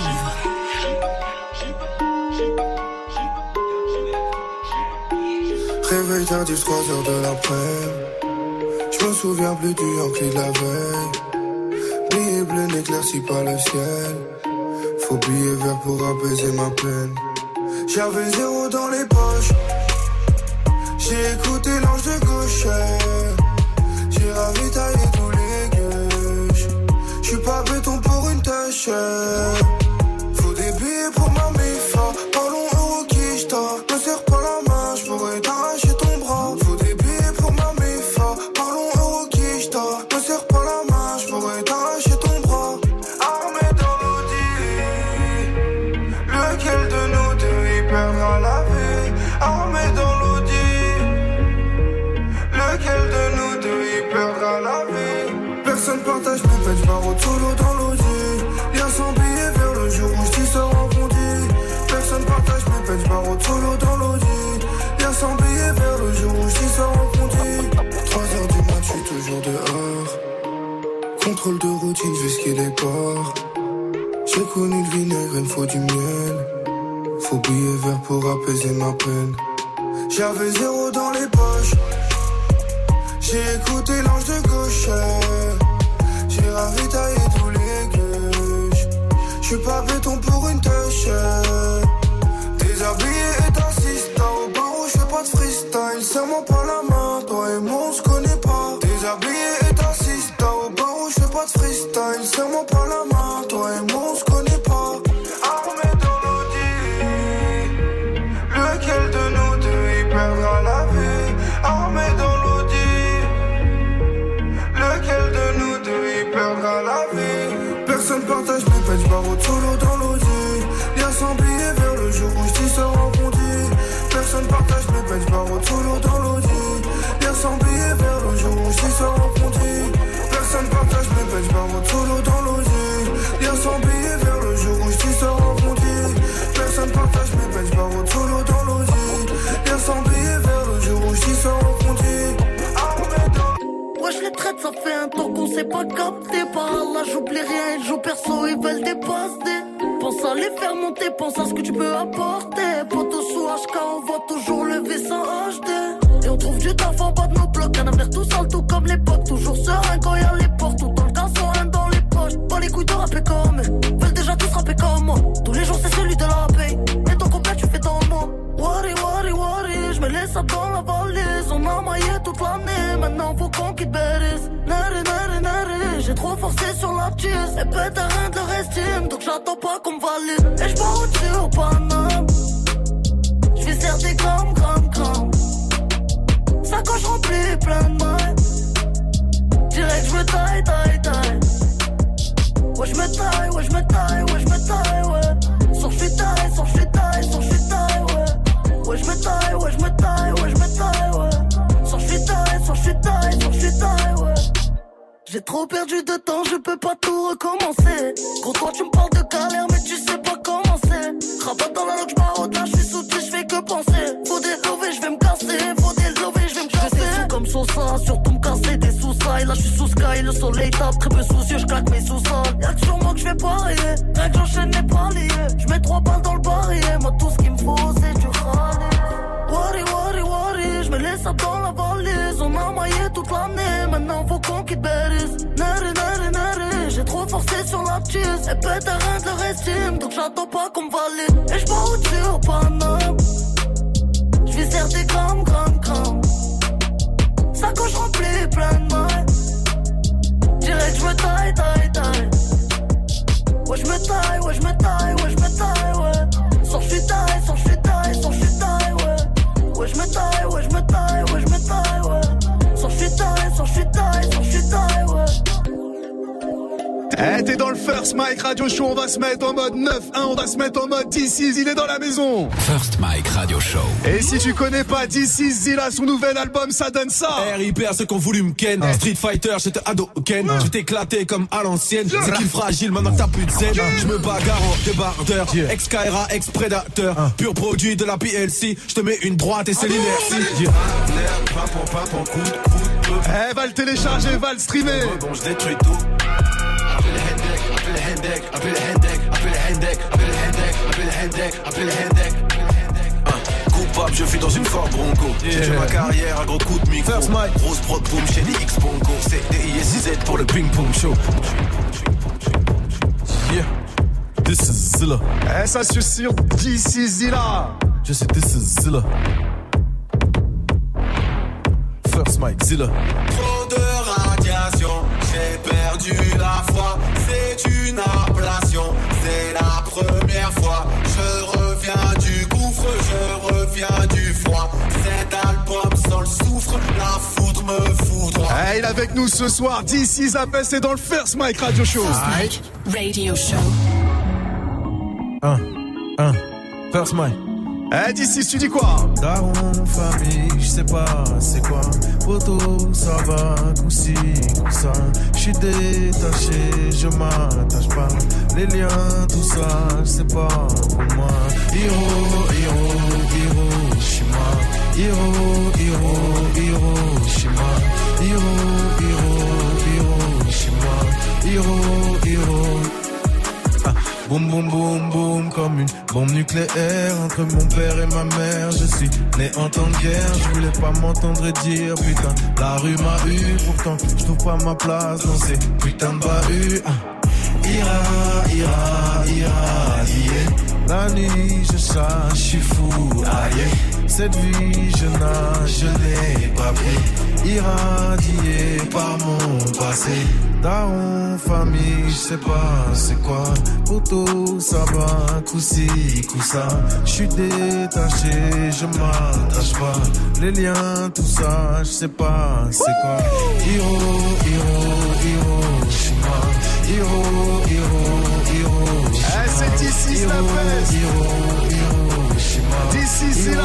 Réveil tardif 3h de l'après-midi. Je me souviens plus du Yankee de la veille. Billet bleu n'éclaircit pas le ciel. Faut billet vert pour apaiser ma peine. J'avais 0 dans les poches. J'ai écouté l'ange de gauche. J'ai ravitaillé tous les gueuches. J'suis pas béton pour une tâche. Faut des billets pour ma méfa. Parlons euro qui j't'a. Me serre pas la main, j'pourrais t'arracher ton bras. Faut des billets pour ma méfa. Parlons euro qui j't'a. Me serre pas la main, j'pourrais t'arracher ton bras. Armé dans l'audi. Lequel de nous deux y perdra la vie? Armé dans l'audi. Lequel de nous deux y perdra la vie? Personne partage mes peines, j'barre solo dans l'audi. Lien sans billet vers le jour où j'dis sort en bondi. Personne partage mes peines, j'barre solo dans l'audi. Lien sans billet vers le jour où j'dis sort en bondi. 3h du mat, j'suis toujours dehors. Contrôle de routine, j'vesquille les ports. J'ai connu le vinaigre, il me faut du miel. Faut billet vert pour apaiser ma peine. J'avais 0 dans les poches. J'ai écouté l'ange de gauche. J'ai ravitaillé tous les gueuches. J'suis pas béton pour une tâche. Déshabillé et t'assistes. Au barreau j'fais pas de freestyle. Serre-moi pas la main, toi et moi on se connaît pas. Déshabillé et t'assistes. Au barreau j'fais pas de freestyle. Serre-moi pas la main, toi et moi on se connaît pas. Armé dans l'audi. Lequel de nous deux y perdra la vie? Armé dans l'audi. Lequel de nous deux y perdra la vie? Personne partage mes peines, j'barre solo dans l'audi. Lien sans billet vers le jour où j'dis sort en bondi. Personne partage mes peines, j'barre solo dans l'audi. Lien sans billet vers le jour où j'dis sort en bondi. Personne partage mes peines, j'barre solo dans l'audi. Lien sans billet vers le jour où j'dis sort en bondi. Personne partage mes peines, j'barre solo dans l'audi. Lien sans billet vers le jour où j'dis sort en bondi. Ouais, je les traite, ça fait un temps qu'on s'est pas capté. Par là, j'oublie rien, ils jouent perso, ils veulent dépasser. Pense à les faire monter, pense à ce que tu peux apporter. Poteau sous HK, on voit toujours le V sans HD. Et on trouve du taf en bas de nos blocs. Un avenir tout sale, tout comme l'époque. Toujours serein quand y'a les portes. Tout dans le casson, rien dans les poches. Pas les couilles de rapper comme eux. Veulent déjà tous rapper comme moi. Tous les jours, c'est celui de la paye. Et ton complet, tu fais dans le mois. Worry, j'mets les sables dans la valise. On a maillé toute l'année, maintenant faut qu'on quitte Béris. Nari, j'ai trop forcé sur la cheese. Et pète rien de leur estime, donc j'attends pas qu'on me valide. Et j'pars au-dessus au Paname. J'vais serre des grammes. Sacoche remplie, plein de mailles. Direct j'me taille. Ouais j'me taille, ouais. Sors j'suis taille, ouais. Ouais j'me taille, ouais. Sors j'suis taille, ouais. J'ai trop perdu de temps, je peux pas tout recommencer. Gros toi tu me parles de galère mais tu sais pas comment c'est. Rabat dans la loque, j'pars au-delà, j'suis sous-dessus, j'fais que penser. Faut délover, j'vais me casser, j'vais me casser. J'fais sous comme Sosa, surtout me casser des sous-sailles. Là j'suis sous Sky, le soleil tape, très peu soucieux, j'claque mes sous-sols. Y'a que sur moi que j'vais parier, rien que j'enchaîne les paliers. J'mets 3 balles dans le barillet, moi tout ce qu'il me faut c'est du râler. Worry, j'mets les sables dans la valise. On a maillé toute l'année, maintenant faut qu'on quitte Béris. Nari, j'ai trop forcé sur la cheese. Et pète rien de leur estime, donc j'attends pas qu'on me valide. Et j'pars au-dessus au Paname. J'vais serre des grammes. Sacoche remplie, plein de mailles. Direct j'me taille. Ouais je me taille, ouais, je me taille, ouais, je me taille, ouais. Sans je suis taille, sans je suis taille, sans je suis taille, ouais. Ouais, je me taille, ouais, je me taille, ouais, je me taille, ouais. Sans je suis taille, sans je suis taille, sans je suis taille, ouais. Eh, t'es dans le First Mike Radio Show, on va se mettre en mode 9-1, on va se mettre en mode This Is, il est dans la maison. First Mike Radio Show. Et si tu connais pas This Is Zilla, son nouvel album, ça donne ça. RIP à ceux qui ont voulu me ken. Street Fighter, j'étais ado ken. Je vais t'éclater comme à l'ancienne. C'est qu'il fragile maintenant que t'as plus de zen. Je me bagarre en débardeur. Ex-Kaira, ex-prédateur. Pur produit de la PLC. Je te mets une droite et c'est l'inertie. Eh, va le télécharger, va le streamer. Bon, je détruis tout. Coupable, je suis dans une Ford Bronco. J'ai fait ma carrière à gros coups de micro. Rose prod boom chez Nix Ponko. C'est DISZ pour le ping pong show. Yeah, this is Zilla. Eh, ça c'est sur This Is Zilla. Je sais this is Zilla. First Mike Zilla. Trop de radiation, j'ai perdu la foi. C'est une ablation, c'est la première fois. Je reviens du gouffre, je reviens du froid. Cet album sans le soufre, la foudre me foudroie. Eh, il est avec nous ce soir. This Is Appel, c'est dans le First Mike Radio Show. First Mike Radio Show. First Mike. Eh, d'ici, tu dis quoi? Daron, famille, je sais pas c'est quoi. Poto, ça va, coup-ci, coup-ça. J'suis détaché, je m'attache pas. Les liens, tout ça, je sais pas pour moi. Hiroshima. Hiroshima. Hiroshima. Boum boum boum boum comme une bombe nucléaire. Entre mon père et ma mère, je suis né en temps de guerre. Je voulais pas m'entendre dire putain, la rue m'a eu. Pourtant je trouve pas ma place dans ces putains de bahuts. Ira, la nuit je chasse, je suis fou, aïe. Cette vie je n'ai pas pris. Irradié par mon passé. Daron, famille, je sais pas c'est quoi. Poto, ça va, coup-ci, coup-ça. J'suis détaché, je m'attache pas. Les liens, tout ça, je sais pas c'est quoi. Hiroshima. Hiroshima. Eh, c'est d'ici la peste. D'ici c'est là.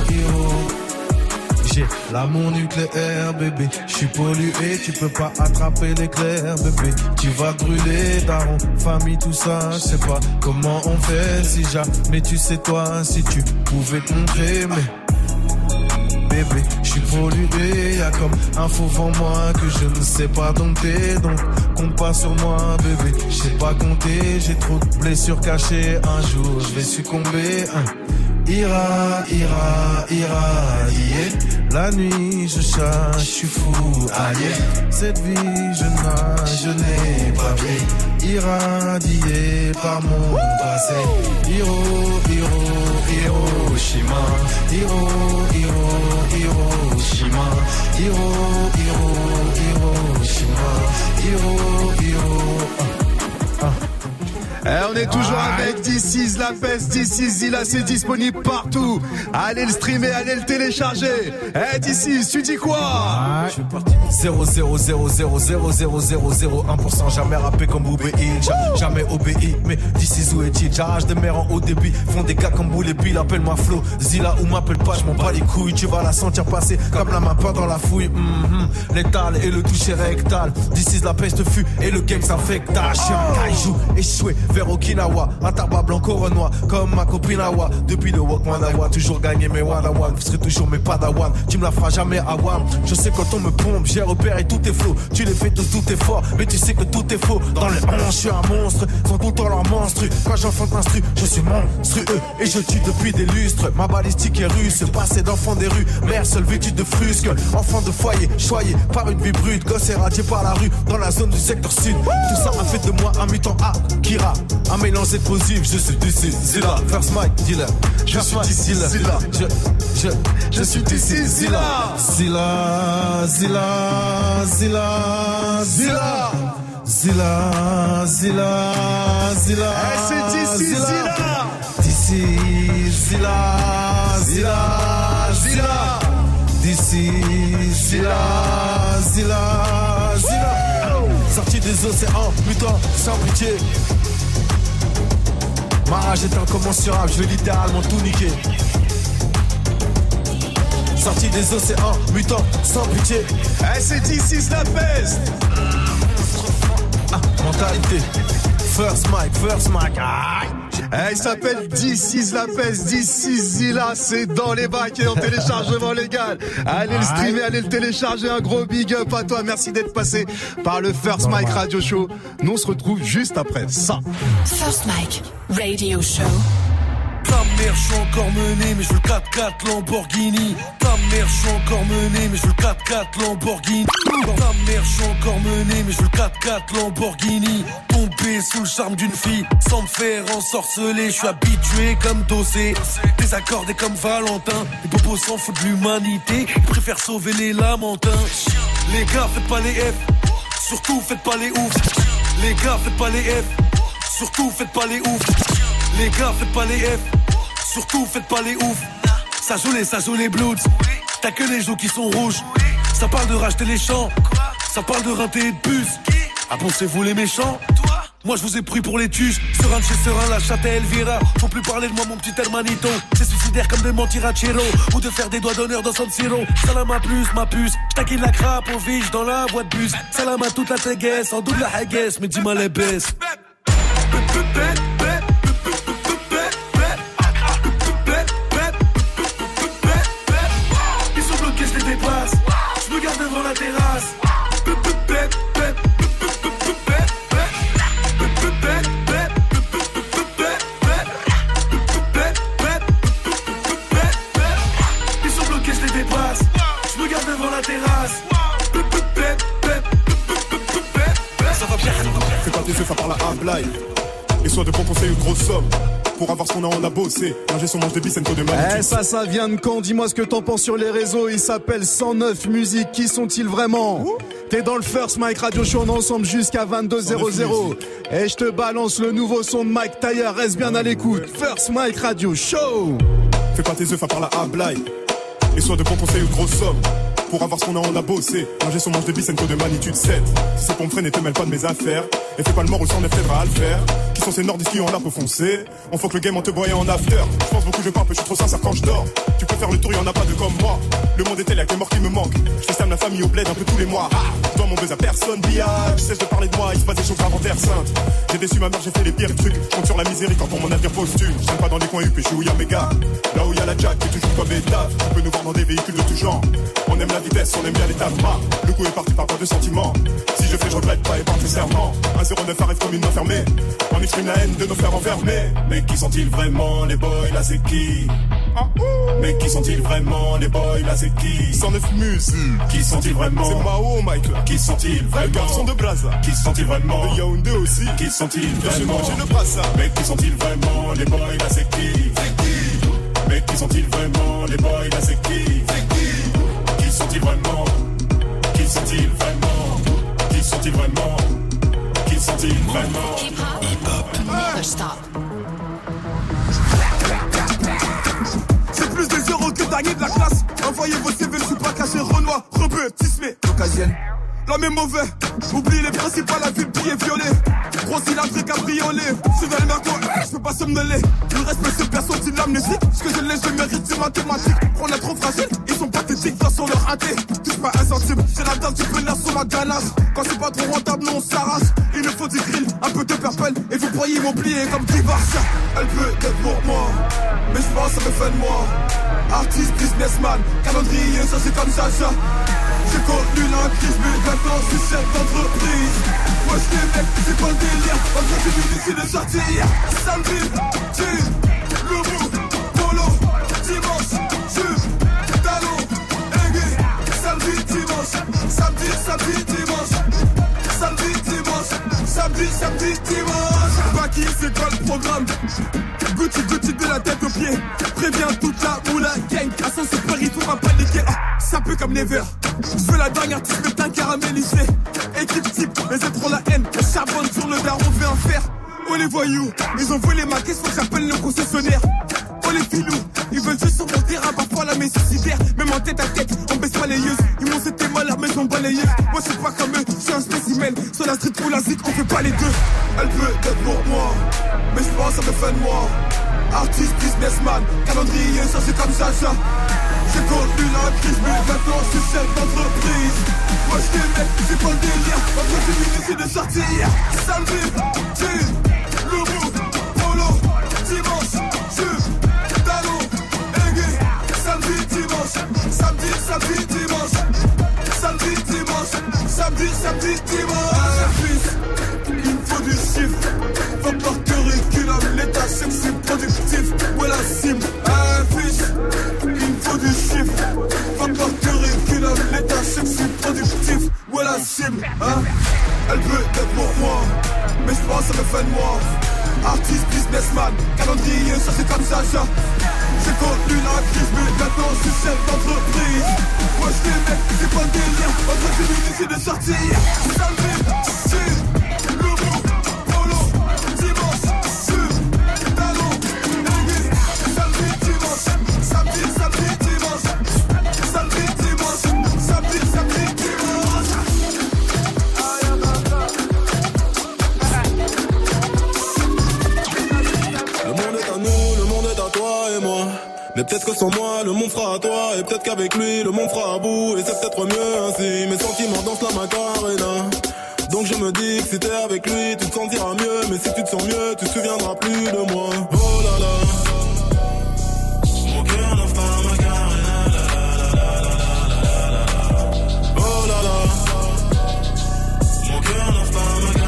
J'ai l'amour nucléaire, bébé. J'suis pollué, tu peux pas attraper l'éclair, bébé. Tu vas brûler, daron, famille, tout ça. J'sais pas comment on fait si jamais tu sais toi, si tu pouvais te montrer, mais bébé, j'suis pollué, y'a comme un faux vent moi que je ne sais pas dompter. Donc compte pas sur moi, bébé, j'sais pas compter. J'ai trop de blessures cachées, un jour je vais succomber. Ira, yeah. La nuit je chasse, je suis fou, aïe. Cette vie je n'ai pas vu. Irradié par mon passé. Hiroshima. Hiroshima. On est toujours avec This Is la peste, This Is Zilla, c'est disponible partout. Allez le streamer, allez le télécharger. This Is, tu dis quoi? Je suis parti 0,000000001%. Jamais rappé comme Boubé Hill, jamais obéi. Mais This Is où est-il? J'arrache des mers en haut débit. Font des gars comme Boulé Bill, appelle-moi Flo. Zilla ou m'appelle pas, je m'en bats les couilles. Tu vas la sentir passer comme la main pas dans la fouille. L'étal et le toucher rectal. This Is la peste fut et le game s'infecte. Je suis un kaiju échoué vers Okinawa, un tabac blanc coronois comme ma copine Awa. Depuis le Wakmanawa, toujours gagné mes one-on-one. Vous serez toujours mes padawan, tu me la feras jamais à Wam. Je sais quand on me pompe, j'ai repéré tous tes flots. Tu les fais tous, tout est fort, mais tu sais que tout est faux. Dans les 11, je suis un monstre, sont tout le temps leur monstru. Quand j'enfante l'instru, je suis monstrueux et je tue depuis des lustres. Ma balistique est russe, passé d'enfant des rues. Mère seule vêtue de frusque, enfant de foyer, choyé par une vie brute. Gosse éradié par la rue, dans la zone du secteur sud. Tout ça a fait de moi un mutant Akira. Un mélange explosif, je suis d'ici, Zilla. First Mike, dealer. Je suis d'ici, Zilla. Je suis d'ici, Zilla. Zilla. Zilla, Zilla, Zilla. C'est d'ici Zilla. D'ici Zilla, Zilla, Zilla. D'ici Zilla, Zilla, Zilla. Sorti des océans, putain, sans pitié. Ma rage est incommensurable, je vais littéralement tout niquer. Sorti des océans, mutant, sans pitié. C'est d'ici la peste. Mentalité. First mic. Il s'appelle This is la peste, This is Zilla, c'est dans les bacs et en téléchargement légal. Allez le streamer, allez le télécharger, un gros big up à toi, merci d'être passé par le First Mic Radio Show. Nous on se retrouve juste après ça. First Mic Radio Show. Ta mère, je suis encore mené, mais je veux le 4x4 Lamborghini. Ta mère, je suis encore mené, mais je veux le 4x4 Lamborghini. Ta mère, je suis encore mené, mais je veux le 4x4 Lamborghini. Tombé sous le charme d'une fille, sans me faire ensorceler. Je suis habitué comme Dossé, désaccordé comme Valentin. Les bobos s'en foutent de l'humanité, ils préfèrent sauver les lamentins. Les gars, faites pas les F, surtout faites pas les ouf. Les gars, faites pas les F, surtout faites pas les ouf. Les gars, faites pas les F, surtout faites pas les ouf. Ça joue les bloods. T'as que les joues qui sont rouges. Ça parle de racheter les champs. Ça parle de rinter et de bus. Ah bon, c'est vous les méchants? Moi je vous ai pris pour les tuches. Serein de chez Serein, la chatte à Elvira. Faut plus parler de moi mon petit hermanito. C'est suicidaire comme de mentir à Chelo ou de faire des doigts d'honneur dans San Siro. Salam à plus, ma puce. J'taquine la crape au vige dans la voie de bus. Salam à toute la téguesse, en double la haguesse. Mais dis-moi les baisses. Je me garde devant la terrasse. Ils sont bloqués, je les dépasse. Je me garde devant la terrasse. Ça va bien. Fais pas tes yeux, ça parle à un blind. Et soit de bons conseils ou de grosses sommes. Pour avoir ce qu'on a, on a bossé. Manger son manche de Bicento de Malitus. Ça vient de quand? Dis-moi ce que t'en penses sur les réseaux. Il s'appelle 109 Musique. Qui sont-ils vraiment? T'es dans le First Mic Radio Show, on est ensemble jusqu'à 22h00. Et je te balance le nouveau son de Mike Taylor. Reste bien à l'écoute. First Mic Radio Show. Fais pas tes œufs, parle à un blind. Et soit de bons conseils ou de grosses sommes. Pour avoir ce qu'on a, on a bossé. Manger son manche de Bicento de Magnitude 7. Si c'est ton frère, ne te mêle pas de mes affaires. Et fais pas le mort au 109, t'aideras à le faire. Qui sont ces nordistes qui ont la peau foncée? On faut que le game en te boit en after. Je pense beaucoup, je parle, je suis trop sincère quand je dors. Tu peux faire le tour, y'en a pas de comme moi. Le monde est tel, y'a que les morts qui me manquent. Je fais la famille au bled un peu tous les mois. Je dois mon buzz à personne, billard. Je cesse de parler de moi, il se passe des choses avant terre sainte. J'ai déçu ma mère, j'ai fait les pires trucs. Je compte sur la misérie quand on mon avenir posthume. Je pas dans les coins UP, je suis où y'a mes gars. Là où y'a la jack, qui toujours comme état. On peut nous voir dans des véhicules de tout genre. On aime la vitesse, on aime bien l'état de marre. Le coup est parti par pas de sentiments. Si je fais, je regrette pas et par tes serments. 109 arrive comme une main fermée. On exprime la haine de nos frères enfermés. Mais qui sont-ils vraiment les boys, là c'est qui? Mais qui sont-ils vraiment les boys, là c'est qui? 109 Musique. Qui sont-ils vraiment? C'est Mao, Mike là. Qui sont-ils vraiment? Le garçon de Brazza. Qui sont-ils vraiment? De Yaoundé aussi. Qui sont-ils vraiment? J'ai le Brazza. Mais qui sont-ils vraiment les boys, là c'est qui? Mais qui sont-ils vraiment les boys, là c'est qui? Qui sont-ils vraiment? Qui sont-ils vraiment? Qui sont-ils vraiment? Qui sont-ils vraiment? Hip-hop. Never stop. C'est plus des euros que gagner de la classe. Envoyez vos CV, je suis pas caché. Renoir, rebeu, tismé, l'occasienne. L'homme est mauvais, oublie les principes, la vie, billet violet. Gros cylindre cabriolet, je suis dans le merco, je peux pas somnoler. Le respect c'est personne, c'est l'amnésie. Ce que je l'ai, je mérite, c'est mathématique. On est trop fragile, ils sont pathétiques, dans sur leur raté. Touche pas un centime, j'ai la dame, tu peux l'air sur ma ganache. Quand c'est pas trop rentable, non, on s'arrache. Il me faut du grill, un peu de purple. Et vous croyez m'oublier comme divorce. Elle peut être pour moi, mais je pense que ça me fait de moi. Artiste, businessman, calendrier, ça c'est comme Sacha. J'ai connu la crise, mais maintenant je suis chef d'entreprise. Moi je les mec, c'est pas le délire. On continue d'ici de sortir. Samedi, tu, le bout, polo, dimanche, tu, talon, aiguille. Samedi, dimanche, samedi, dimanche. Samedi, dimanche, samedi, dimanche. Pas qui, c'est quoi le programme? Gucci de la tête aux pieds. Préviens toute la moula gang. À son super, il faut pas paniquer. C'est un peu comme Never. Je veux la dernière type, mais t'as caramélisé. Équipe type, mais c'est trop la haine. charbonne sur le daron, fait un fer. Oh les voyous, ils ont volé ma caisse, faut que j'appelle le concessionnaire. Oh les filous, ils veulent juste sur mon terrain, parfois la main suicidaire. Même en tête à tête, on baisse pas les yeux. Ils m'ont c'était mal, la maison balayeuse. Moi je suis pas comme eux, je suis un spécimen. Sur la street ou la zik, on fait pas les deux. Elle peut être pour moi, mais je pense ça me fait de moi. Artiste, businessman, calendrier, ça c'est comme ça. J'ai connu la crise, mais maintenant je suis chef d'entreprise. Moi je les mec, c'est pas le délire. Après c'est fini, c'est de sortir. Samedi, jean, le roux, polo, dimanche, jupe, talon, aiguille. Samedi, dimanche, samedi, dimanche. Samedi, dimanche, samedi, dimanche. Fils, il me faut du chiffre. Va par curriculum, l'état sait que c'est productif. Ouais la cime, fils, il me faut du chiffre. Va par curriculum, l'état sait que c'est productif. Ouais la cime, elle peut être pour moi, mais je pense que ça me fait de moi. Artiste, businessman, calendrier, ça c'est comme ça. J'ai connu la crise, mais maintenant je suis chef d'entreprise. Moi je les mec, c'est pas le délire. Entre c'est minutes, c'est de sortir. Samedi, jean, le roux, polo, dimanche, jupe, talon, aiguille. Samedi, dimanche, samedi, dimanche. Samedi, dimanche, samedi, dimanche. Le monde est à nous, le monde est à toi et moi. Mais peut-être que sans moi, le monde fera à toi. Et peut-être qu'avec lui, le monde fera à bout. Et c'est peut-être mieux ainsi. Mes sentiments dansent la Macarena. Donc je me dis que si t'es avec lui, tu te sentiras mieux. Mais si tu te sens mieux, tu te souviendras plus de moi. Oh là là. Mon cœur danse la Macarena. Oh là là. Mon cœur danse la Macarena.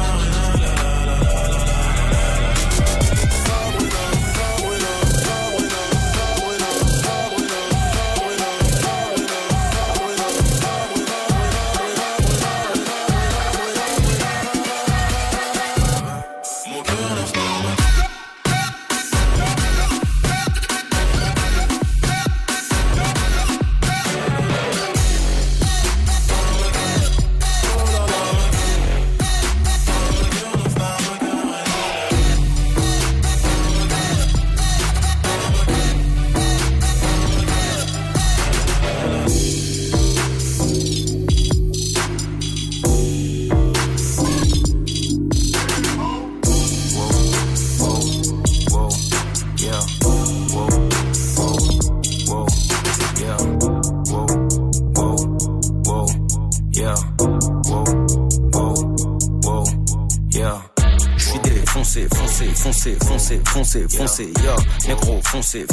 Foncez, ya, négro, foncez,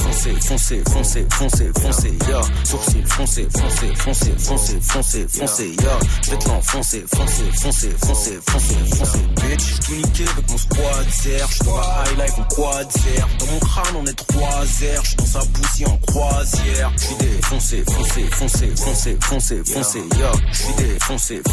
ya, sourcil, foncez, ya, je vais te l'enfoncer, foncez, bitch, j'suis tout niqué avec mon squad zer, j'suis dans la high life en quad zer, dans mon crâne on est 3 airs, j'suis dans sa poussie en croisière, j'suis défoncé, ya, j'suis défoncé,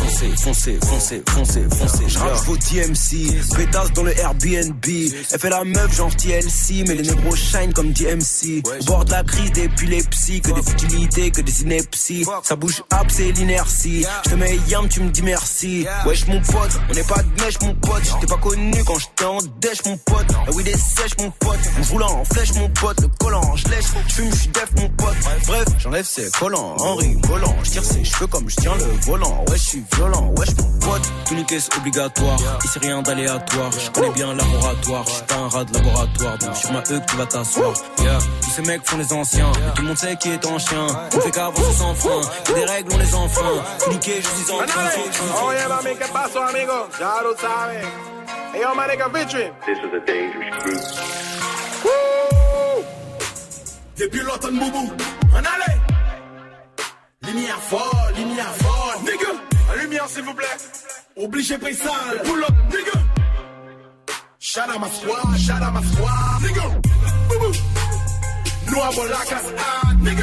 j'rappe vos DMC, pétasse dans le Airbnb, elle fait la meuf genre TLC, mais les négros shine comme DMC. Au bord de la crise d'épilepsie, que des futilités, que des inepties. Ça bouge up, c'est l'inertie. J'te mets yam, tu me dis merci. Wesh mon pote, on n'est pas de mèche mon pote. J't'ai pas connu quand j'étais en dèche mon pote. Ah oui des sèches mon pote. En roulant en flèche mon pote. Le collant, j'lèche, j'fume, j'suis def mon pote. Bref, j'enlève ses collants en rigolant. J'tire ses cheveux comme j'tiens le volant. Ouais j'suis violent, wesh mon pote. Tout niquer c'est obligatoire. Ici rien d'aléatoire. J'connais bien le laboratoire. J'suis pas un rat de laboratoire. Donc sur ma que tu vas t'asseoir. Yeah, tous ces mecs font les anciens. Tout le monde sait qui est en chien. On fait qu'avancer sans frein. Y'a des règles, on les enfreint. Cliquez, je suis en train. Oye, mami, ¿qué pasó, amigo? Ya lo sabes. Hey, yo, my nigga, featuring. This is a dangerous group. Woo! Depuis longtemps, boubou. On allait. Lumière folle, nigga. La lumière, s'il vous plaît. Obligé paye sale. Pull up, nigga. Shout out my squad, nigga. Boubou. Nous avons la casse, nigga.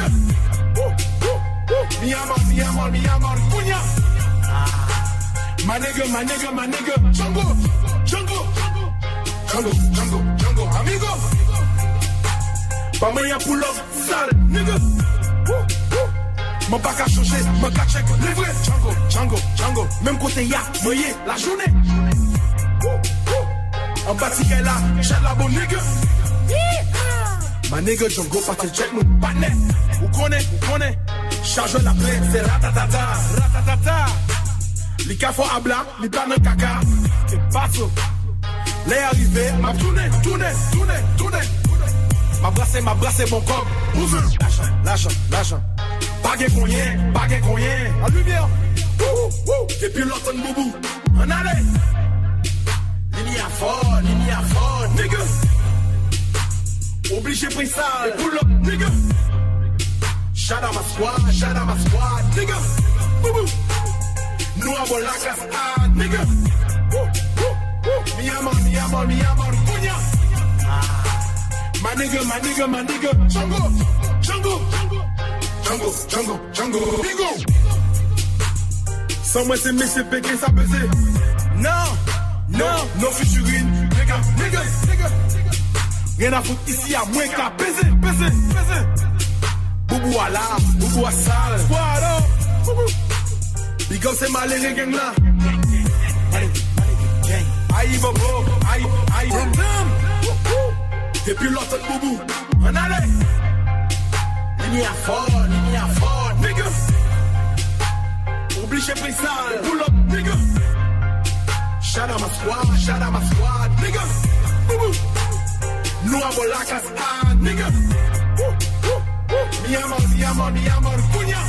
Mi amor, puña. My nigga. Django, amigo. Pas moyen pull up, sale, nigga. Mon bac a changé, mon gars check, livré. Django. Même côté ya, moyen, la journée. En bas de là, j'ai la bonne nigga. Ma nigga Django, pas qu'elle check mon pannet. Vous connaissez, charge la plaie, c'est ratatata. Les cafés à blanc, les plans de caca. C'est pas ça. Les arrivés, m'a tourné. M'a brassé mon corps. L'argent. Baguette cognien. En lumière. Depuis l'autre boubou. En allée. Ligne à fort, nigga. Obligé pris ça, pull up, nigga. Shout out my squad, nigga. Boubou. Nous avons la casse, nigga. Mi amor, punya. My nigga. Django. Bingo. Sans moi, c'est Messi Pékin, ça pesait. Non, futurine. Nigga. Rien à foutre ici, à moins qu'à peser. Boubou à l'art, boubou à sale. Squad up. Boubou. Big up, c'est mal les gang là. Aïe, bobo, aïe. Depuis l'autre boubou, en allée. Ligne à fort, nigga. Obligé pris ça, pull up, nigga. Shout out my squad, nigga. Boubou. Nous avons la casse, nigga. Mi amor, punya.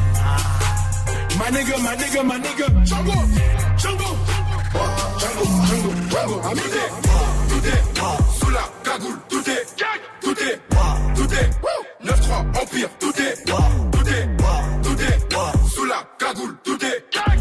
My nigga. Django. Tout est sous la cagoule, tout est 9-3 Empire, tout est sous la cagoule, tout est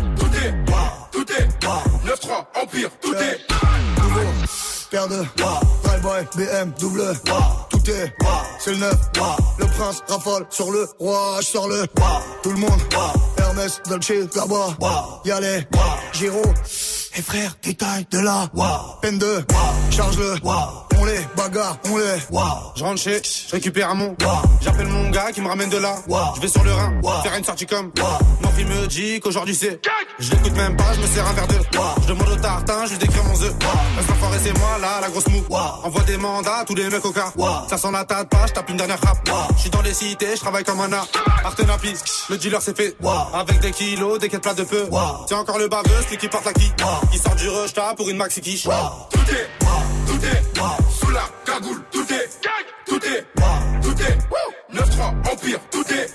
9-3 Empire, tout est Paire de Drive-Boy, BM, double tout est, c'est le 9 le prince rafale sur le roi, je sors le tout le monde, Hermès, Dolce, là-bas, y'a les Giro. Et frère, détail de là, peine de, charge-le, on les bagarre, on les. Je rentre chez, je récupère un mon, j'appelle mon gars qui me ramène de là, je vais sur le Rhin, faire une sortie comme, mon fils me dit qu'aujourd'hui c'est, je l'écoute même pas, je me sers un verre de, je demande au tartin, je lui décris mon œuf, reste enfoiré c'est moi là, la grosse mou, envoie des mandats, tous les mecs au cas, ça sent la tête pas, je tape une dernière frappe, je suis dans les cités, je travaille comme un art, Artenapi, le dealer c'est fait, avec des kilos, des quêtes plats de peu, c'est encore le baveux, celui qui porte la qui. Qui sort du rush pour une maxi quiche. Tout est sous la cagoule, tout est 9-3 Empire, tout est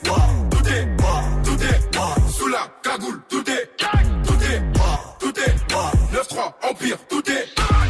sous la cagoule, tout est 9-3 Empire, tout est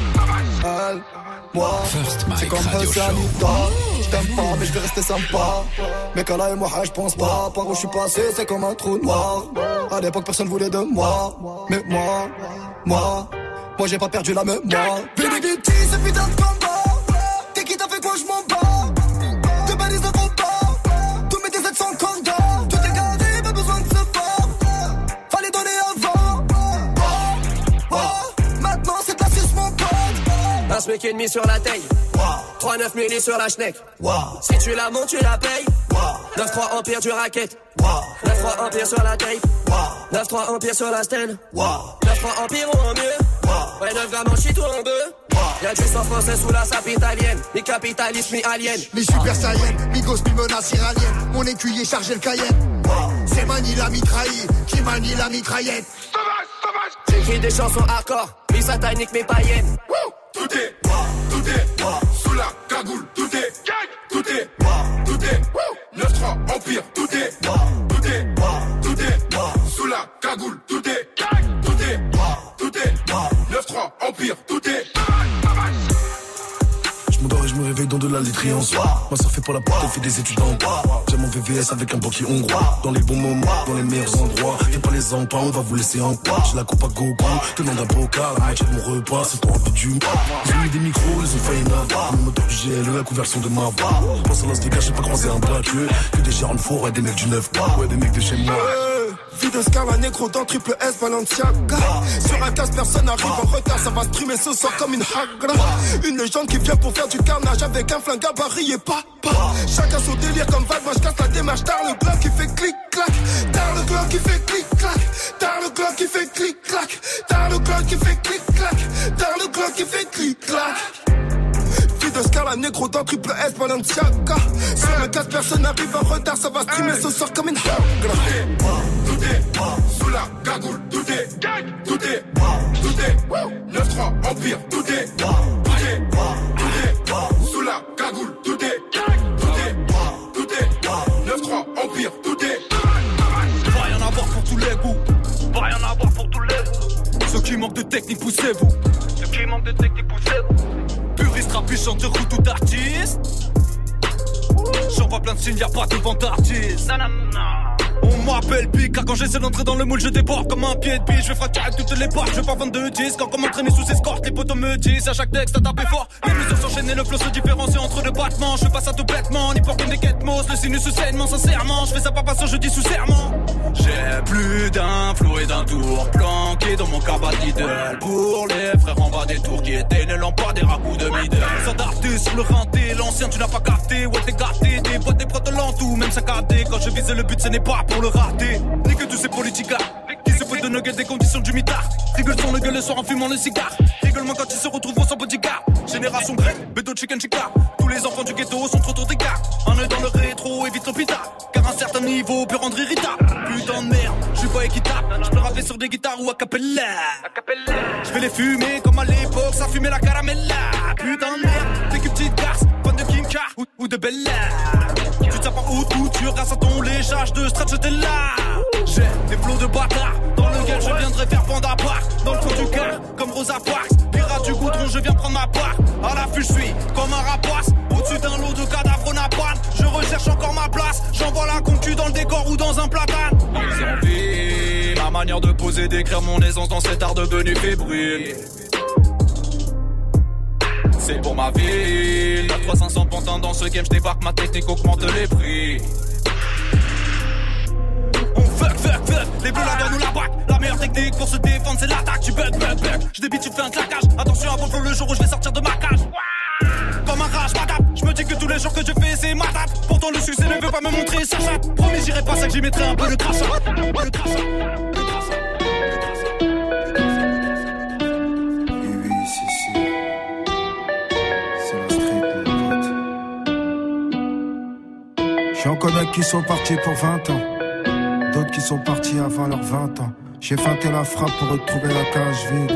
moi, c'est comme un sanitaire. Je t'aime pas, mais je vais rester sympa. Mais quand là et moi, je pense pas. Par où je suis passé, c'est comme un trou noir. À l'époque, personne voulait de moi. Mais moi, j'ai pas perdu la mémoire. Benedicti, ce putain de combat. T'es qui t'a fait quoi, je m'en bats. Deux balises de combat. Tous mes DZ sont candats. Tout est carré, pas besoin de se voir. Fallait donner avant. Maintenant, c'est de la suce, mon pote. Un SMIC et demi sur la taille. 3-9 milli sur la schneck. Si tu la montes, tu la payes. 9-3 Empire du racket. 9-3 Empire sur la tape. 9-3 Empire sur la stèle. 9-3 Empire ou en mieux. Ouais, 9 grammes en shit ou en deux. Y'a du sang français sous la sape italienne. Mi capitaliste, mi alien. Mi super saiyan, mi gosse, mi menace iranienne. Mon écuyer chargé le Cayenne. C'est Mani la mitraille, qui manie la mitraillette. J'écris des chansons hardcore, mi satanique, mi païenne. Tout est sous la cagoule, tout est 9-3 Empire, tout est sous la cagoule, tout est 9-3 Empire, tout est. Je m'endors et je me réveille dans de la laiterie en soi. Moi ça fait pour la porte, fait des études en droit. J'ai mon VVS avec un banquier hongrois. Dans les bons moments, dans les meilleurs endroits. Fais pas les empats, on va vous laisser en quoi. J'ai la coupe à gogo, tenant d'un bocal. La moitié de mon repas, c'est pour un peu du. Ils ont mis des micros, ils ont failli n'avoir. Le moteur du GLE, la couverture de ma voix. Pense à Las Vegas, j'ai pas croisé un braqueux. Que des gérants de four et des mecs du 9. Ouais, des mecs de chez moi. Vie de Scala, négro dans triple S, Balenciaga. Sur un casse, personne arrive en retard, ça va streamer ce soir comme une hagra. Une légende qui vient pour faire du carnage avec un flingue gabarit et pas. Chacun son délire comme Val, moi je casse la démarche. Tard le Glock qui fait clic-clac. Tard le Glock qui fait clic-clac. Tard le Glock qui fait clic-clac. Tard le Glock qui fait clic-clac. Tard le Glock qui fait clic-clac. Vie de Scala, négro dans triple S, Balenciaga. Sur le 4 personnes arrivent en retard, ça va streamer ce soir comme une hagra. Tout est sous la cagoule, tout est 9-3 Empire, tout est sous la cagoule, tout est 9-3 Empire, tout est. Va y en avoir pour tous les goûts, va y en avoir pour tous les goûts. Ceux qui manquent de technique, poussez-vous. Ceux qui manquent de technique, poussez-vous. Puriste, rappeur, chanteur ou tout artiste. J'en vois plein de signes, y'a pas de vente d'artiste. On m'appelle Pika, quand j'essaie d'entrer dans le moule je déborde comme un pied de biche. Je vais fracturer toutes les portes, je vais pas vendre de disques. Encore m'entraîner sous escorte, les potos me disent à chaque texte à taper fort. Les mesures s'enchaînent et le flow se différencie entre deux battements. Je fais pas ça tout bêtement, ni pour comme des quêtes-mos. Le sinus se sainement, sincèrement, je fais ça pas parce que je dis sous serment. J'ai plus d'un flow et d'un tour planqué dans mon cabane Lidl. Pour les frères en bas des tours qui étaient les lampades des ragoûts de middle. Sans darté sur le rinté, l'ancien tu n'as pas capté. Ouais t'es gâté, des boîtes des protes lentou, même saccadé. Quand je vise le but ce n'est pas pour le rater. Ni que tous ces politiques qui se foutent de nos gueules des conditions du mitard. Rigole son gueule le soir en fumant le cigare. Rigolement quand ils se retrouvent sans bodyguard. Génération grecque, bédo chicken chica. Tous les enfants du ghetto sont trop d'écart. Un œil dans le rétro, évite l'hôpital. Car un certain niveau peut rendre irritable. Putain de merde, je suis pas équitable. Je peux rapper sur des guitares ou a cappella. Je vais les fumer comme à l'époque, ça fumait la caramella. Putain de merde, t'es que petite garce, fan de Kim K ou de Bella. Tu te sers pas haute couture grâce à ton léchage de stretch, j'étais là. J'ai des flots de bâtard dans lequel je viendrai faire panda part. Dans le fond du cœur, comme Rosa Parks. Pirate du goudron, je viens prendre ma part. À l'affût, je suis comme un rapace. Au-dessus d'un lot de cadavres napalm. Je recherche encore ma place. J'envoie la concu dans le décor ou dans un platane. Ils envient ma manière de poser, d'écrire mon aisance dans cet art devenu fébrile. C'est pour ma ville. 9-3-500 pantins dans ce game, je débarque, ma technique augmente les prix. On fuck, les bleus là-dedans nous la bac. La meilleure technique pour se défendre c'est l'attaque. Tu bug, je débite, tu te fais un claquage. Attention avant le jour où je vais sortir de ma cage. Comme un rage, madame. Je me dis que tous les jours que je fais c'est ma date. Pourtant le succès ne veut pas me montrer sa chatte. Promis j'irai pas ça que j'y mettrai un peu de crachat. J'en connais qui sont partis pour 20 ans, d'autres qui sont partis avant leurs 20 ans. J'ai feinté la frappe pour retrouver la cage vide.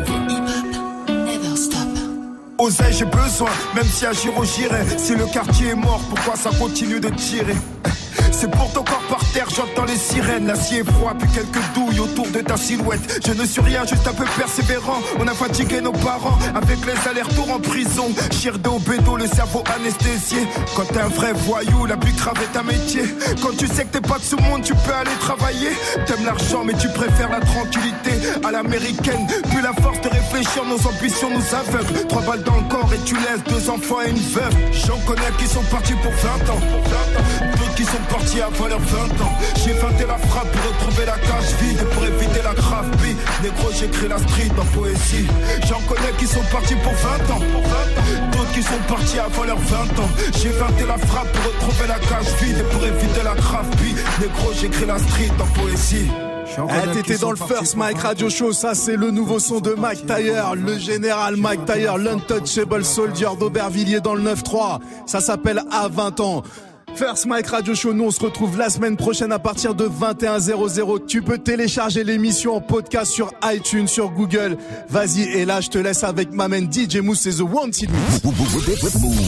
Oseille, j'ai besoin, même si à Giro j'irai. Si le quartier est mort, pourquoi ça continue de tirer? C'est pour ton corps par terre, j'entends les sirènes. L'acier est froid, puis quelques douilles autour de ta silhouette. Je ne suis rien, juste un peu persévérant. On a fatigué nos parents avec les allers-retours en prison. Chirdo au bédo, le cerveau anesthésié. Quand t'es un vrai voyou, la plus grave est un métier. Quand tu sais que t'es pas de ce monde, tu peux aller travailler. T'aimes l'argent, mais tu préfères la tranquillité à l'américaine. Plus la force de réfléchir, nos ambitions nous aveuglent. 3 balles dans le corps et tu laisses 2 enfants et une veuve. J'en connais qui sont partis pour 20 ans, d'autres qui sont partis avant leurs 20 ans. J'ai feinté la frappe pour retrouver la cage vide et pour éviter la grave bille. Négro, j'écris la street en poésie. J'en connais qui sont partis pour 20 ans, d'autres qui sont partis avant leurs 20 ans. J'ai feinté la frappe pour retrouver la cage vide et pour éviter la grave bille. Négro, j'écris la street en poésie. T'étais dans le First Mike Radio Show, ça c'est le nouveau son de Mike Taylor, le général Mike Taylor, l'Untouchable Soldier d'Aubervilliers dans le 9-3. Ça s'appelle À 20 ans. First Mike Radio Show, nous on se retrouve la semaine prochaine à partir de 21h00. Tu peux télécharger l'émission en podcast sur iTunes, sur Google. Vas-y, et là je te laisse avec ma main DJ Mousse et The Wanted Mix.